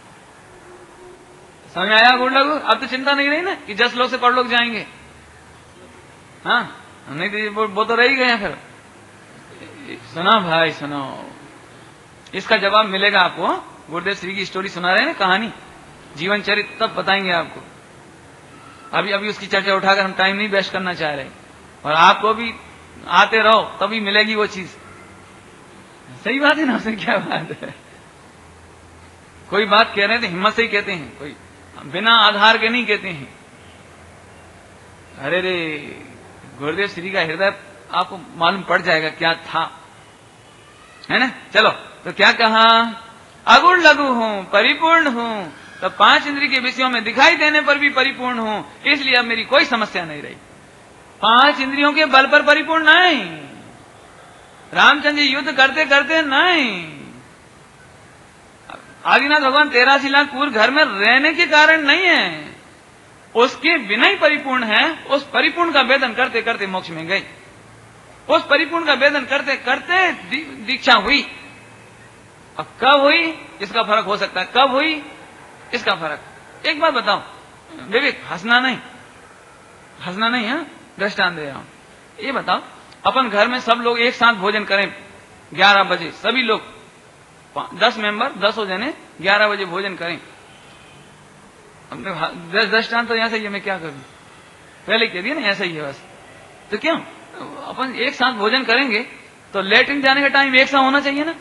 समझ आया गुड़ लगू? अब तो चिंता नहीं रही ना कि दस लोग से पर लोग जाएंगे, हाँ नहीं तो वो, वो तो रह ही गए हैं। फिर सुनो भाई सुनो, इसका जवाब मिलेगा आपको। गुरुदेव श्री की स्टोरी सुना रहे हैं ना, कहानी जीवन चरित्र, तब बताएंगे आपको। अभी अभी उसकी चर्चा उठाकर हम टाइम नहीं वेस्ट करना चाह रहे, और आपको भी आते रहो तभी मिलेगी वो चीज। सही बात है ना, उसमें क्या बात है? कोई बात कह रहे हैं तो हिम्मत से ही कहते हैं, कोई बिना आधार के नहीं कहते हैं। अरे रे, गुरुदेव श्री का हृदय आपको मालूम पड़ जाएगा क्या था, है ना? चलो तो क्या कहा? अगुण लघु हूं, परिपूर्ण हूं, तो पांच इंद्रिय के विषयों में दिखाई देने पर भी परिपूर्ण हूं, इसलिए अब मेरी कोई समस्या नहीं रही। पांच इंद्रियों के बल पर परिपूर्ण नहीं, रामचंद्र जी युद्ध करते करते नहीं, आदिनाथ भगवान तेरासी लाख पूर्व घर में रहने के कारण नहीं है, उसके बिना ही परिपूर्ण है। उस परिपूर्ण का वेदन करते करते मोक्ष में गई, उस परिपूर्ण का वेदन करते करते दीक्षा हुई। अब कब हुई इसका फर्क हो सकता है, कब हुई इसका फर्क। एक बात बताओ विवेक, हंसना नहीं, हंसना नहीं है, दृष्टांत दे रहा हूं। ये बताओ, अपन घर में सब लोग एक साथ भोजन करें ग्यारह बजे, सभी लोग दस मेंबर दसों जने ग्यारह बजे भोजन करें। दस दृष्टांत तो ऐसा ही है, मैं क्या करूं, पहले कह दिया ना ऐसा ही है बस। तो क्यों अपन एक साथ भोजन करेंगे तो लेटरिन जाने का टाइम एक सा होना चाहिए ना?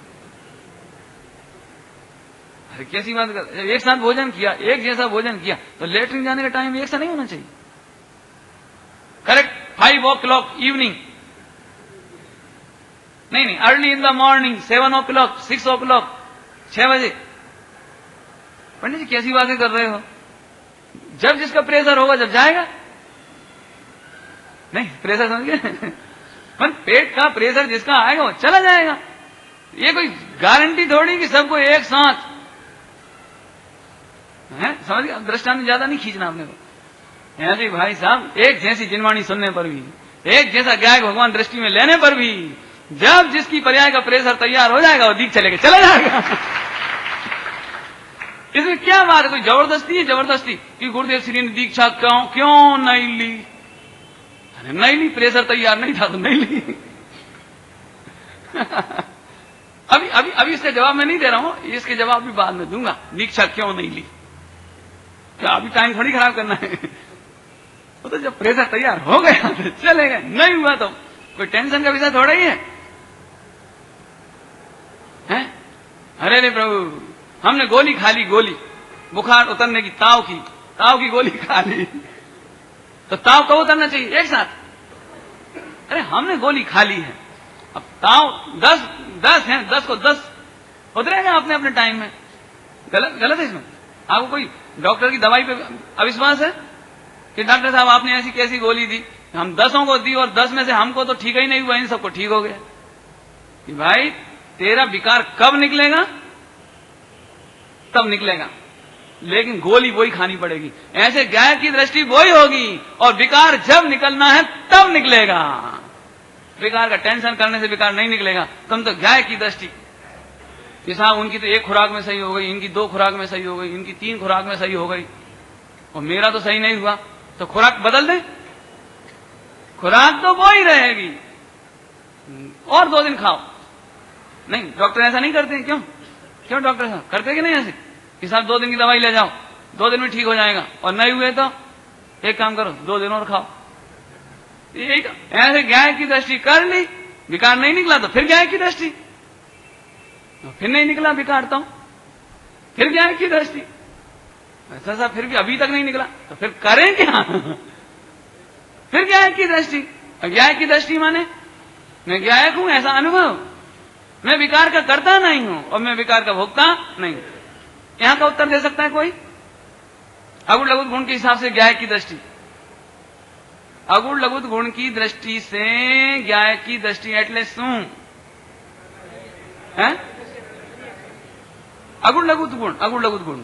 अरे कैसी बात कर, एक साथ भोजन किया, एक जैसा भोजन किया, तो लेटरिन जाने का टाइम एक सा नहीं होना चाहिए? Correct, five o'clock evening, नहीं नहीं early in the morning, seven o'clock, six o'clock, छह बजे। पंडित जी कैसी बातें कर रहे हो? जब जिसका प्रेशर होगा जब जाएगा, नहीं प्रेशर समझ गए? पर पेट का प्रेशर जिसका आएगा वो चला जाएगा। ये कोई गारंटी थोड़ी कि सबको एक साथ है, समझ गया? दृष्टांत ज्यादा नहीं खींचना अपने को। ऐसे भाई साहब, एक जैसी जिनवाणी सुनने पर भी, एक जैसा गायक भगवान दृष्टि में लेने पर भी, जब जिसकी पर्याय का प्रेशर तैयार हो जाएगा वो दीख चलेगा, चला जाएगा। इसमें क्या बात है? कोई जबरदस्ती है? जबरदस्ती कि गुरुदेव श्री ने दीक्षा क्यों क्यों नहीं ली? अरे नहीं ली, प्रेशर तैयार नहीं था तो नहीं ली। अभी अभी अभी इसका जवाब मैं नहीं दे रहा हूं, इसके जवाब भी बाद में दूंगा। दीक्षा क्यों नहीं ली, क्या अभी टाइम थोड़ी खराब करना है। वो तो जब प्रेशर तैयार हो गया तो चलेगा, नहीं हुआ तो कोई टेंशन का विषय थोड़ा ही है, है? अरे रे प्रभु, हमने गोली खा ली, गोली बुखार उतरने की, ताव की ताव की गोली खा ली, तो ताव कब उतरना चाहिए? एक साथ। अरे हमने गोली खा ली है, अब ताव दस दस है, दस को दस उतरेगा अपने अपने टाइम में। गलत गलत है इसमें? आपको कोई डॉक्टर की दवाई पे अविश्वास है कि डॉक्टर साहब आपने ऐसी कैसी गोली दी, हम दसों को दी और दस में से हमको तो ठीक ही नहीं हुआ, इन सबको ठीक हो गया। कि भाई तेरा विकार कब निकलेगा तब निकलेगा, लेकिन गोली वही खानी पड़ेगी। ऐसे गाय की दृष्टि वही होगी, और विकार जब निकलना है तब निकलेगा। विकार का टेंशन करने से विकार नहीं निकलेगा। तुम तो गाय की दृष्टि कि साहब उनकी तो एक खुराक में सही हो गई, इनकी दो खुराक में सही हो गई, इनकी तीन खुराक में सही हो गई, और मेरा तो सही नहीं हुआ, तो खुराक बदल दें। खुराक तो वो ही रहेगी, और दो दिन खाओ। नहीं, डॉक्टर ऐसा नहीं करते। क्यों क्यों डॉक्टर साहब करते कि नहीं ऐसे कि साहब दो दिन की दवाई ले जाओ, दो दिन में ठीक हो जाएगा, और नहीं हुए तो एक काम करो, दो दिन और खाओ। एक ऐसे गाय की दृष्टि कर ली, विकार नहीं निकला तो फिर गाय की दृष्टि, फिर नहीं निकला विकार तो फिर गाय की दृष्टि, ऐसा सा फिर भी अभी तक नहीं निकला तो फिर करें क्या? फिर गाय की दृष्टि। गाय की दृष्टि माने मैं गायक हूं ऐसा अनुभव, मैं विकार का करता नहीं हूं और मैं विकार का भोगता नहीं हूं। यहां का उत्तर दे सकता है कोई? अगुण लघुत गुण के हिसाब से गाय की दृष्टि, अगुण लघुत गुण की दृष्टि से गाय की दृष्टि एटले शू है? अगुण लघुत गुण, अगुण लघुत गुण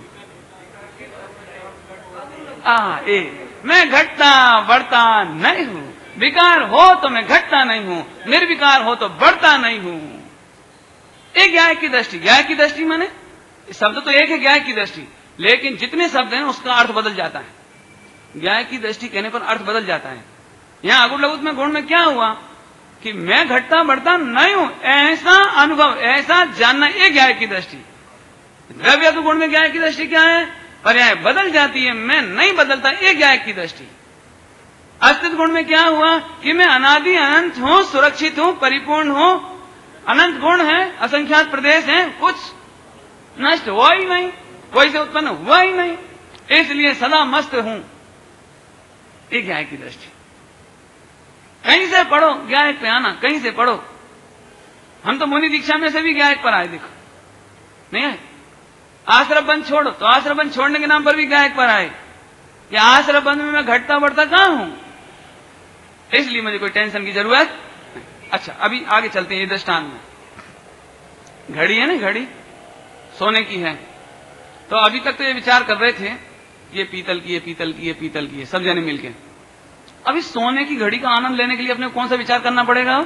आ ए मैं घटता बढ़ता नहीं हूं, विकार हो तो मैं घटता नहीं हूं, निर्विकार हो तो बढ़ता नहीं हूं। एक गाय की दृष्टि, गाय की दृष्टि माने शब्द तो एक है गाय की दृष्टि, लेकिन जितने शब्द हैं उसका अर्थ बदल जाता है। गाय की दृष्टि कहने पर अर्थ बदल जाता है। यहां अगुण लघुत में गुण में क्या हुआ कि मैं घटता बढ़ता नहीं हूं, ऐसा अनुभव, ऐसा जानना, एक गाय की दृष्टि। द्रव्य गुण में गाय की दृष्टि क्या है? पर्याय बदल जाती है, मैं नहीं बदलता, एक गाय की दृष्टि। अस्तित्व गुण में क्या हुआ कि मैं अनादि अनंत हूं, सुरक्षित हूं, परिपूर्ण हूं, अनंत गुण है, असंख्यात प्रदेश है, कुछ नष्ट हुआ ही नहीं, कोई से उत्पन्न हुआ ही नहीं, इसलिए सदा मस्त हूं। एक गाय की दृष्टि। कहीं से पढ़ो गायक पे आना, कहीं से पढ़ो। हम तो मुनि दीक्षा में से भी गायक पर आए, देखो नहीं है? आश्रम बंद छोड़ो तो आश्रम बंद छोड़ने के नाम पर भी गायक पर आए कि आश्रम बंद में मैं घटता बढ़ता कहां हूं, इसलिए मुझे कोई टेंशन की जरूरत नहीं। अच्छा, अभी आगे चलते हैं। ये दृष्टांत में घड़ी है ना, घड़ी सोने की है, तो अभी तक तो ये विचार कर रहे थे ये पीतल की, ये पीतल की, ये पीतल की है, सब जने मिलके। अभी सोने की घड़ी का आनंद लेने के लिए अपने कौन सा विचार करना पड़ेगा?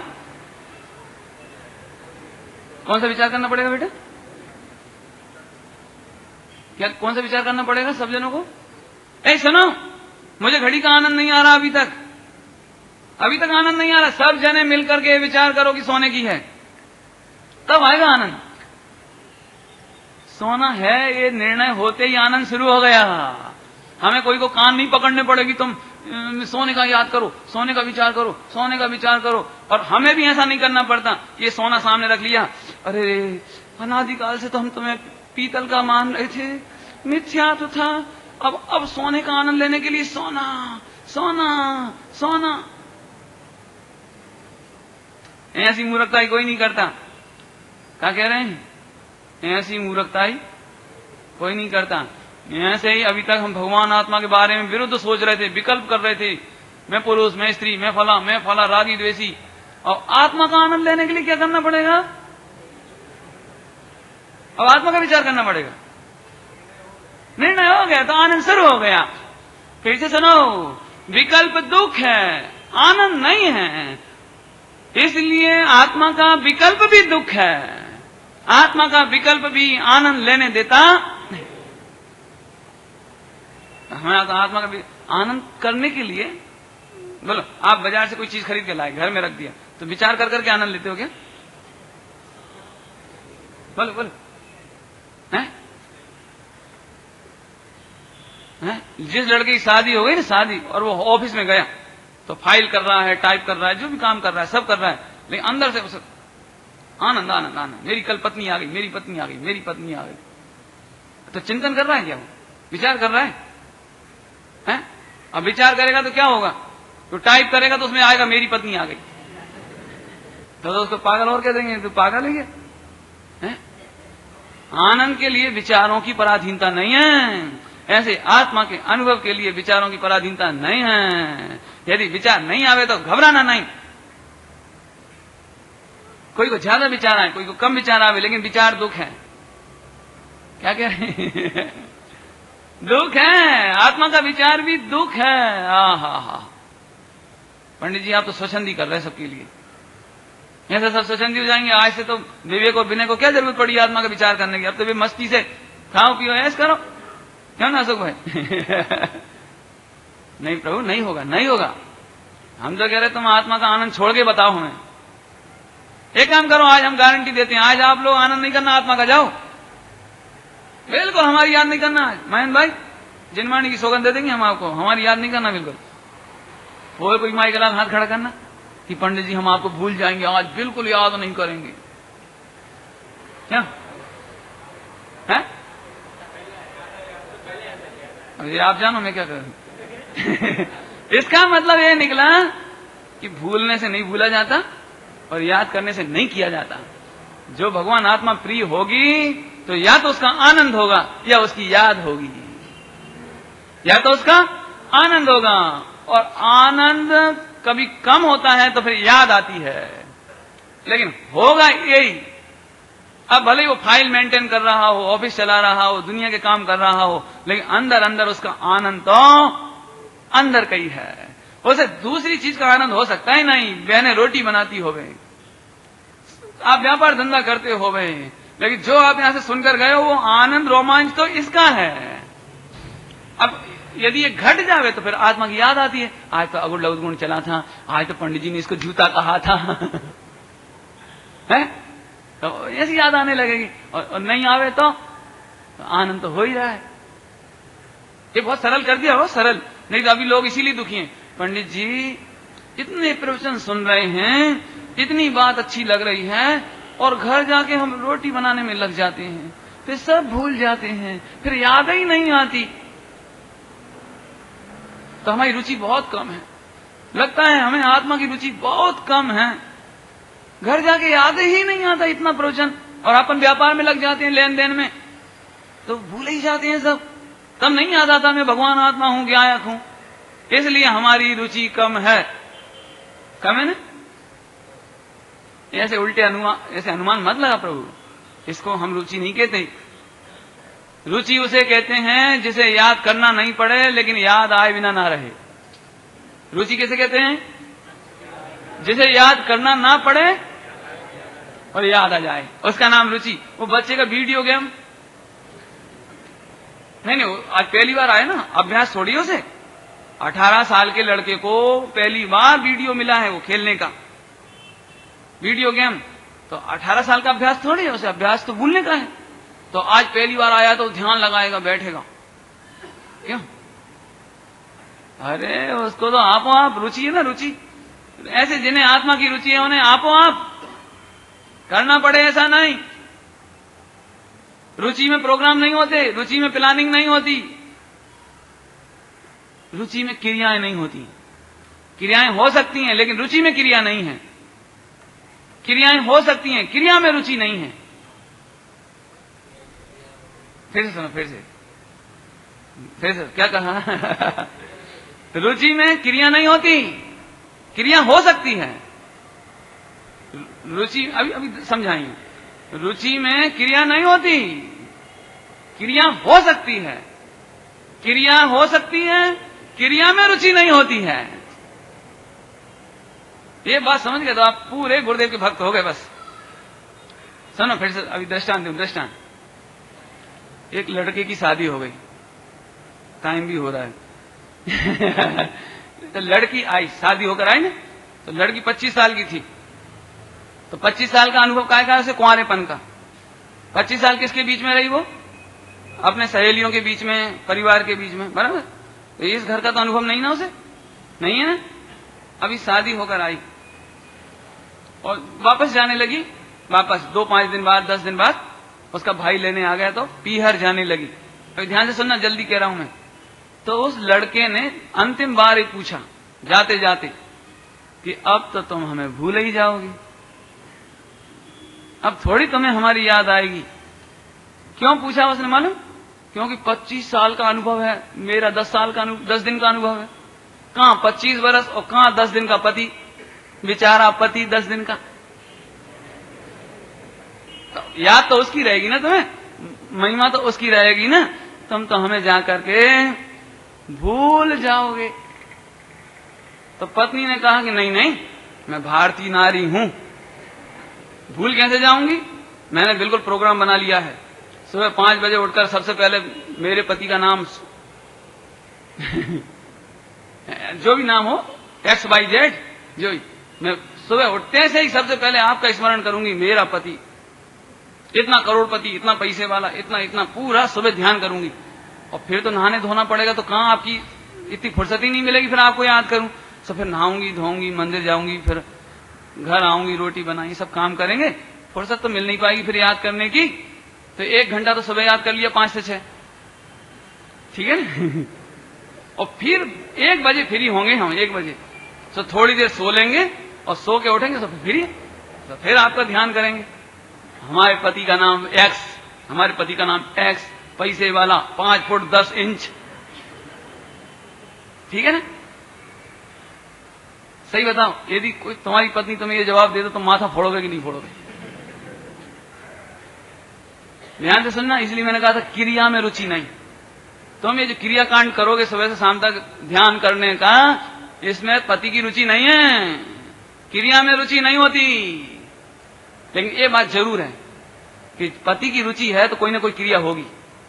कौन सा विचार करना पड़ेगा बेटा? क्या कौन सा विचार करना पड़ेगा सब जनों को? ए सुनो, मुझे घड़ी का आनंद नहीं आ रहा अभी तक, अभी तक आनंद नहीं आ रहा। सब जने मिलकर के विचार करो कि सोने की है, तब आएगा आनंद। सोना है ये निर्णय होते ही आनंद शुरू हो गया। हमें कोई को कान नहीं पकड़ने पड़ेगी, तुम सोने का याद करो, सोने का विचार करो, सोने का विचार करो। और हमें भी ऐसा नहीं करना पड़ता, ये सोना सामने रख लिया, अरे अनादिकाल से तो हम तुम्हें पीतल का मान रहे थे, मिथ्या तो था, अब अब सोने का आनंद लेने के लिए सोना सोना सोना। ऐसी मूर्खताई कोई नहीं करता। क्या कह रहे हैं? ऐसी मूर्खताई कोई नहीं करता। ऐसे ही अभी तक हम भगवान आत्मा के बारे में विरुद्ध सोच रहे थे, विकल्प कर रहे थे, मैं पुरुष, मैं स्त्री, मैं फला, मैं फला, रागी द्वेषी। और आत्मा का आनंद लेने के लिए क्या करना पड़ेगा? अब आत्मा का विचार करना पड़ेगा। निर्णय हो गया तो आनंद शुरू हो गया। फिर से सुनो, विकल्प दुख है, आनंद नहीं है, इसलिए आत्मा का विकल्प भी दुख है, आत्मा का विकल्प भी आनंद लेने देता नहीं। हमें आत्मा का आनंद करने के लिए, बोलो आप बाजार से कोई चीज खरीद के लाए, घर में रख दिया, तो विचार कर करके आनंद लेते हो क्या? बोलो बोलो, हैं? हैं? जिस लड़के की शादी हो गई ना, शादी, और वो ऑफिस में गया तो फाइल कर रहा है, टाइप कर रहा है, जो भी काम कर रहा है सब कर रहा है, लेकिन अंदर से उसे आनंद आनंद आनंद, मेरी कल पत्नी आ गई, मेरी पत्नी आ गई, मेरी पत्नी आ गई। तो चिंतन कर रहा है क्या? वो विचार कर रहा है, हैं? अब विचार करेगा तो क्या होगा? तो टाइप करेगा तो उसमें आएगा मेरी पत्नी आ गई, तो, तो उसको पागल और कह देंगे, तो पागल है क्या? हैं? आनंद के लिए विचारों की पराधीनता नहीं है, ऐसे आत्मा के अनुभव के लिए विचारों की पराधीनता नहीं है। यदि विचार नहीं आवे तो घबराना नहीं। कोई को ज्यादा विचार आए, कोई को कम विचार आवे, लेकिन विचार दुख है। क्या कह रहे हैं? दुख है, आत्मा का विचार भी दुख है। हा हा हा। पंडित जी आप तो स्वच्छंदी कर रहे हैं सबके लिए, ऐसे सब स्वच्छंदी हो जाएंगे। आज से तो विवेक और विनय को क्या जरूरत पड़ी आत्मा का विचार करने की? अब तो वे मस्ती से खाओ पियो ऐश करो, क्यों ना अशोक भाई? नहीं प्रभु, नहीं होगा, नहीं होगा। हम तो कह रहे तुम आत्मा का आनंद छोड़ के बताओ हमें। एक काम करो, आज हम गारंटी देते हैं, आज आप लोग आनंद नहीं करना आत्मा का, जाओ बिल्कुल हमारी याद नहीं करना। आज महेंद्र भाई जिनवाणी की सौगंध दे देंगे हम आपको, हमारी याद नहीं करना बिल्कुल। और कोई माई गला हाथ खड़ा करना कि पंडित जी हम आपको भूल जाएंगे, आज बिल्कुल याद नहीं करेंगे। क्या है? अभी आप जानो मैं क्या करूं। इसका मतलब ये निकला कि भूलने से नहीं भूला जाता और याद करने से नहीं किया जाता। जो भगवान आत्मा प्रिय होगी तो या तो उसका आनंद होगा या उसकी याद होगी, या तो उसका आनंद होगा। और आनंद कभी कम होता है तो फिर याद आती है, लेकिन होगा यही। अब भले ही वो फाइल मेंटेन कर रहा हो, ऑफिस चला रहा हो, दुनिया के काम कर रहा हो, लेकिन अंदर अंदर उसका आनंद तो अंदर का ही है। उसे दूसरी चीज का आनंद हो सकता ही नहीं। बहनें रोटी बनाती होवे, आप व्यापार धंधा करते होवे, लेकिन जो आप यहां से सुनकर गए हो वो आनंद रोमांच तो इसका है। अब यदि ये घट जावे तो फिर आत्मा की याद आती है, आज तो अगुड़ लघु गुण चला था, आज तो पंडित जी ने इसको जूता कहा था है? तो ऐसी याद आने लगेगी। और, और नहीं आवे तो, तो आनंद तो हो ही रहा है। ये बहुत सरल कर दिया हो, सरल। नहीं तो अभी लोग इसीलिए दुखी हैं, पंडित जी इतने प्रवचन सुन रहे हैं, इतनी बात अच्छी लग रही है, और घर जाके हम रोटी बनाने में लग जाते हैं, फिर सब भूल जाते हैं, फिर याद ही नहीं आती। तो हमारी रुचि बहुत कम है, लगता है हमें आत्मा की रुचि बहुत कम है। घर जाके याद ही नहीं आता इतना प्रवचन, और अपन व्यापार में लग जाते हैं, लेन देन में, तो भूल ही जाते हैं सब। तब नहीं याद आता मैं भगवान आत्मा हूं, ज्ञायक हूं। इसलिए हमारी रुचि कम है। कम है ना? ऐसे उल्टे अनुमान, ऐसे अनुमान मत लगा प्रभु, इसको हम रुचि नहीं कहते। रुचि उसे कहते हैं जिसे याद करना नहीं पड़े लेकिन याद आए बिना ना रहे। रुचि कैसे कहते हैं? जिसे याद करना ना पड़े और याद आ जाए, उसका नाम रुचि। वो बच्चे का वीडियो गेम नहीं नहीं, आज पहली बार आए ना, अभ्यास थोड़ी उसे। अठारह साल के लड़के को पहली बार वीडियो मिला है वो खेलने का, वीडियो गेम। तो अठारह साल का अभ्यास थोड़ी है उसे, अभ्यास तो भूलने का है। तो आज पहली बार आया तो ध्यान लगाएगा, बैठेगा क्यों? अरे उसको तो आपो आप रुचि है ना, रुचि। ऐसे जिन्हें आत्मा की रुचि है उन्हें आपो आप करना पड़े ऐसा नहीं। रुचि में प्रोग्राम नहीं होते, रुचि में प्लानिंग नहीं होती, रुचि में क्रियाएं नहीं होती। क्रियाएं हो सकती हैं लेकिन रुचि में क्रिया नहीं है। क्रियाएं हो सकती हैं, क्रिया में रुचि नहीं है। फिर से सुनो, फिर से फिर से क्या कहा? रुचि में क्रिया नहीं होती, क्रिया हो सकती है। रुचि अभी अभी समझाएंगे। रुचि में क्रिया नहीं होती, क्रिया हो सकती है। क्रिया हो सकती है, क्रिया में रुचि नहीं होती है। ये बात समझ गए तो आप पूरे गुरुदेव के भक्त हो गए बस। सुनो फिर से, अभी दृष्टांत दूं, दृष्टांत। एक लड़के की शादी हो गई, टाइम भी हो रहा है तो लड़की आई, शादी होकर आई ना, तो लड़की पच्चीस साल की थी। तो पच्चीस साल का अनुभव काय का उसे? कुंवारेपन का। पच्चीस साल किसके बीच में रही वो? अपने सहेलियों के बीच में, परिवार के बीच में, बराबर। तो इस घर का तो अनुभव नहीं ना उसे, नहीं है ना। अभी शादी होकर आई और वापस जाने लगी, वापस दो पांच दिन बाद, दस दिन बाद उसका भाई लेने आ गया तो पीहर जाने लगी। अभी ध्यान से सुनना, जल्दी कह रहा हूं मैं। तो उस लड़के ने अंतिम बार ही पूछा जाते जाते कि अब तो तुम हमें भूल ही जाओगी, अब थोड़ी तुम्हें हमारी याद आएगी। क्यों पूछा उसने मालूम? क्योंकि पच्चीस साल का अनुभव है, मेरा दस साल का अनुभव, दस दिन का अनुभव है। कहां पच्चीस बरस और कहां दस दिन का पति, बेचारा पति दस दिन का। तो याद तो उसकी रहेगी ना तुम्हें, महिमा तो उसकी रहेगी ना। तुम तो हमें जा करके भूल जाओगे। तो पत्नी ने कहा कि नहीं नहीं, मैं भारतीय नारी हूं, भूल कैसे जाऊंगी? मैंने बिल्कुल प्रोग्राम बना लिया है। सुबह पांच बजे उठकर सबसे पहले मेरे पति का नाम जो भी नाम हो एक्स वाई जेड, जो मैं सुबह उठते से ही सबसे पहले आपका स्मरण करूंगी, मेरा पति इतना करोड़पति, इतना पैसे वाला, इतना इतना, पूरा सुबह ध्यान करूंगी। और फिर तो नहाने धोना पड़ेगा, तो कहां आपकी इतनी फुर्सत ही नहीं मिलेगी फिर आपको याद करूं। तो फिर नहाऊंगी, धोऊंगी, मंदिर जाऊंगी, फिर घर आऊंगी, रोटी बनाई, सब काम करेंगे, फुर्सत तो मिल नहीं पाएगी फिर याद करने की। तो एक घंटा तो सुबह याद कर लिया, पांच से छह, ठीक है ना। और फिर एक बजे फ्री होंगे हम, एक बजे तो थोड़ी देर सो लेंगे और सो के उठेंगे तो फ्री, तो फिर आपका ध्यान करेंगे। हमारे पति का नाम एक्स, हमारे पति का नाम एक्स, पैसे वाला, पांच फुट दस इंच, ठीक है ना। सही बताओ, यदि कोई तुम्हारी पत्नी तुम्हें ये जवाब दे दो तो माथा फोड़ोगे कि नहीं फोड़ोगे? ध्यान से सुनना, इसलिए मैंने कहा था क्रिया में रुचि नहीं। तुम ये जो क्रिया कांड करोगे सुबह से शाम तक ध्यान करने का, इसमें पति की रुचि नहीं है, क्रिया में रुचि नहीं होती। लेकिन ये बात जरूर है कि पति की रुचि है तो कोई ना कोई क्रिया होगी।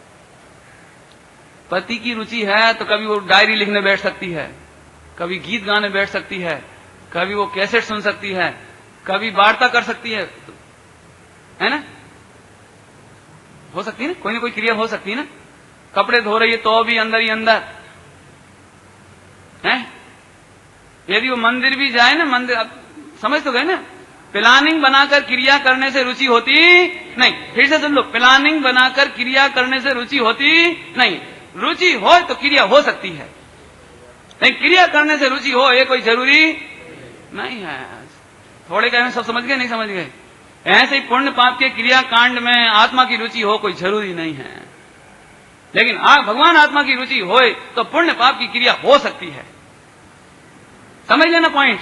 पति की रुचि है तो कभी वो डायरी लिखने बैठ सकती है, कभी गीत गाने बैठ सकती है, कभी वो कैसेट सुन सकती है, कभी वार्ता कर सकती है, है ना, हो सकती है ना, कोई ना कोई क्रिया हो सकती है ना। कपड़े धो रही है तो भी अंदर ही अंदर है। यदि वो मंदिर भी जाए ना, मंदिर, अब समझ तो गए ना, प्लानिंग बनाकर क्रिया करने से रुचि होती नहीं। फिर से सुन लो, प्लानिंग बनाकर क्रिया करने से रुचि होती नहीं। रुचि हो तो क्रिया हो सकती है, लेकिन क्रिया करने से रुचि हो ये कोई जरूरी नहीं है। थोड़े कहें सब समझ गए, नहीं समझ गए? ऐसे ही पुण्य पाप के क्रिया कांड में आत्मा की रुचि हो कोई जरूरी नहीं है, लेकिन आ, भगवान आत्मा की रुचि हो तो पुण्य पाप की क्रिया हो सकती है। समझ लेना पॉइंट।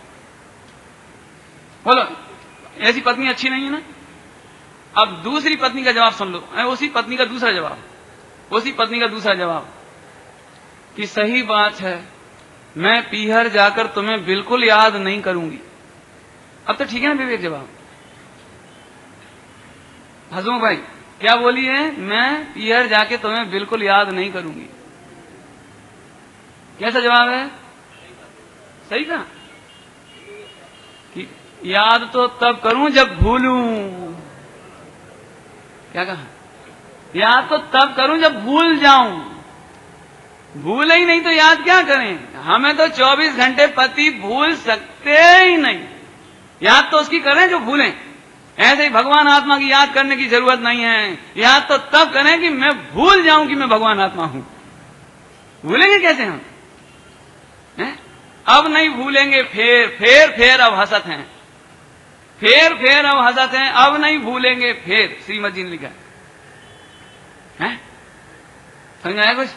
बोलो, ऐसी पत्नी अच्छी नहीं है ना। अब दूसरी पत्नी का जवाब सुन लो, उसी पत्नी का दूसरा जवाब, उसी पत्नी का दूसरा जवाब कि सही बात है, मैं पीहर जाकर तुम्हें बिल्कुल याद नहीं करूंगी। अब तो ठीक है ना विवेक जवाब? हसमुख भाई क्या बोली है? मैं पीहर जाके तुम्हें बिल्कुल याद नहीं करूंगी। कैसा जवाब है? सही कहा कि याद तो तब करूं जब भूलूं। क्या कहा? याद तो तब करूं जब भूल जाऊं। भूले ही नहीं तो याद क्या करें? हमें तो चौबीस घंटे पति भूल सकते ही नहीं, याद तो उसकी करें जो भूलें। ऐसे ही भगवान आत्मा की याद करने की जरूरत नहीं है, याद तो तब करें कि मैं भूल जाऊं कि मैं भगवान आत्मा हूं। भूलेंगे कैसे हम? है? अब नहीं भूलेंगे, फेर फेर फेर अब हसत हैं, फेर फेर अब हसत हैं, अब नहीं भूलेंगे फेर। श्रीमद जी ने लिखा है, समझ आया कुछ?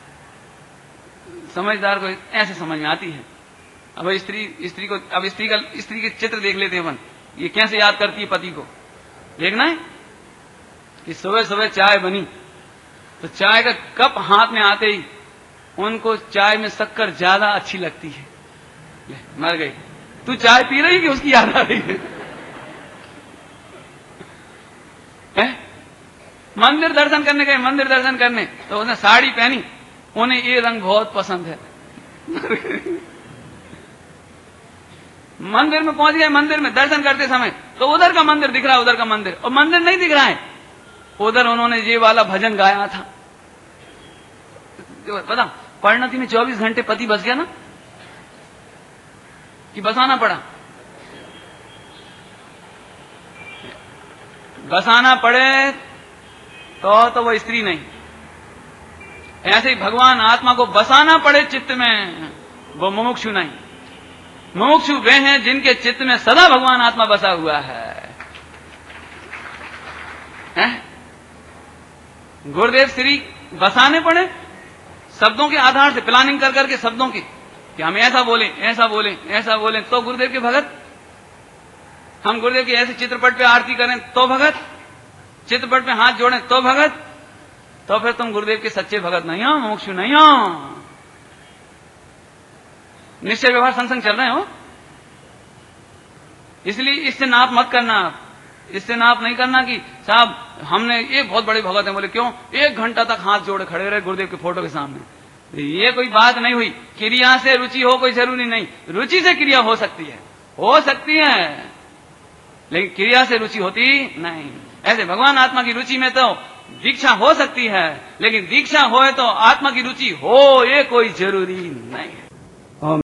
समझदार को ऐसे समझ में आती है। अब स्त्री स्त्री को अब स्त्री का स्त्री के चित्र देख लेते हैं अपन, ये कैसे याद करती है पति को। देखना है कि सुबह सुबह चाय बनी तो चाय का कप हाथ में आते ही उनको चाय में शक्कर ज्यादा अच्छी लगती है। मर गई, तू चाय पी रही कि उसकी याद आ रही है? है? मंदिर दर्शन करने गए, मंदिर दर्शन करने तो उसने साड़ी पहनी, उन्हें ये रंग बहुत पसंद है। मंदिर में पहुंच गए, मंदिर में दर्शन करते समय तो उधर का मंदिर दिख रहा है, उधर का मंदिर, और मंदिर नहीं दिख रहा है, उधर उन्होंने ये वाला भजन गाया था। पता परिणति में चौबीस घंटे पति बच गया ना, कि बसाना पड़ा? बसाना पड़े तो तो वो स्त्री नहीं। ऐसे ही भगवान आत्मा को बसाना पड़े चित्त में, वो मुमुक्षु नहीं। मुमुक्षु वे हैं जिनके चित्त में सदा भगवान आत्मा बसा हुआ है, है? गुरुदेव श्री बसाने पड़े शब्दों के आधार से, प्लानिंग कर करके शब्दों की, कि हम ऐसा बोले ऐसा बोले ऐसा बोले तो गुरुदेव के भगत। हम गुरुदेव के ऐसे चित्रपट पे आरती करें तो भगत, चित्रपट पे हाथ जोड़ें तो भगत, तो फिर तुम गुरुदेव के सच्चे भगत नहीं हो, मोक्षु नहीं हो। निश्चय व्यवहार संसंग चल रहे हो, इसलिए इससे नाप मत करना। इससे नाप नहीं करना कि साहब हमने ये बहुत बड़े भगत हैं, बोले क्यों? एक घंटा तक हाथ जोड़े खड़े रहे गुरुदेव के फोटो के सामने, ये कोई बात नहीं हुई। क्रिया से रुचि हो कोई जरूरी नहीं, रुचि से क्रिया हो सकती है, हो सकती है, लेकिन क्रिया से रुचि होती नहीं। ऐसे भगवान आत्मा की रुचि में तो दीक्षा हो सकती है, लेकिन दीक्षा होए तो आत्मा की रुचि हो ये कोई जरूरी नहीं है।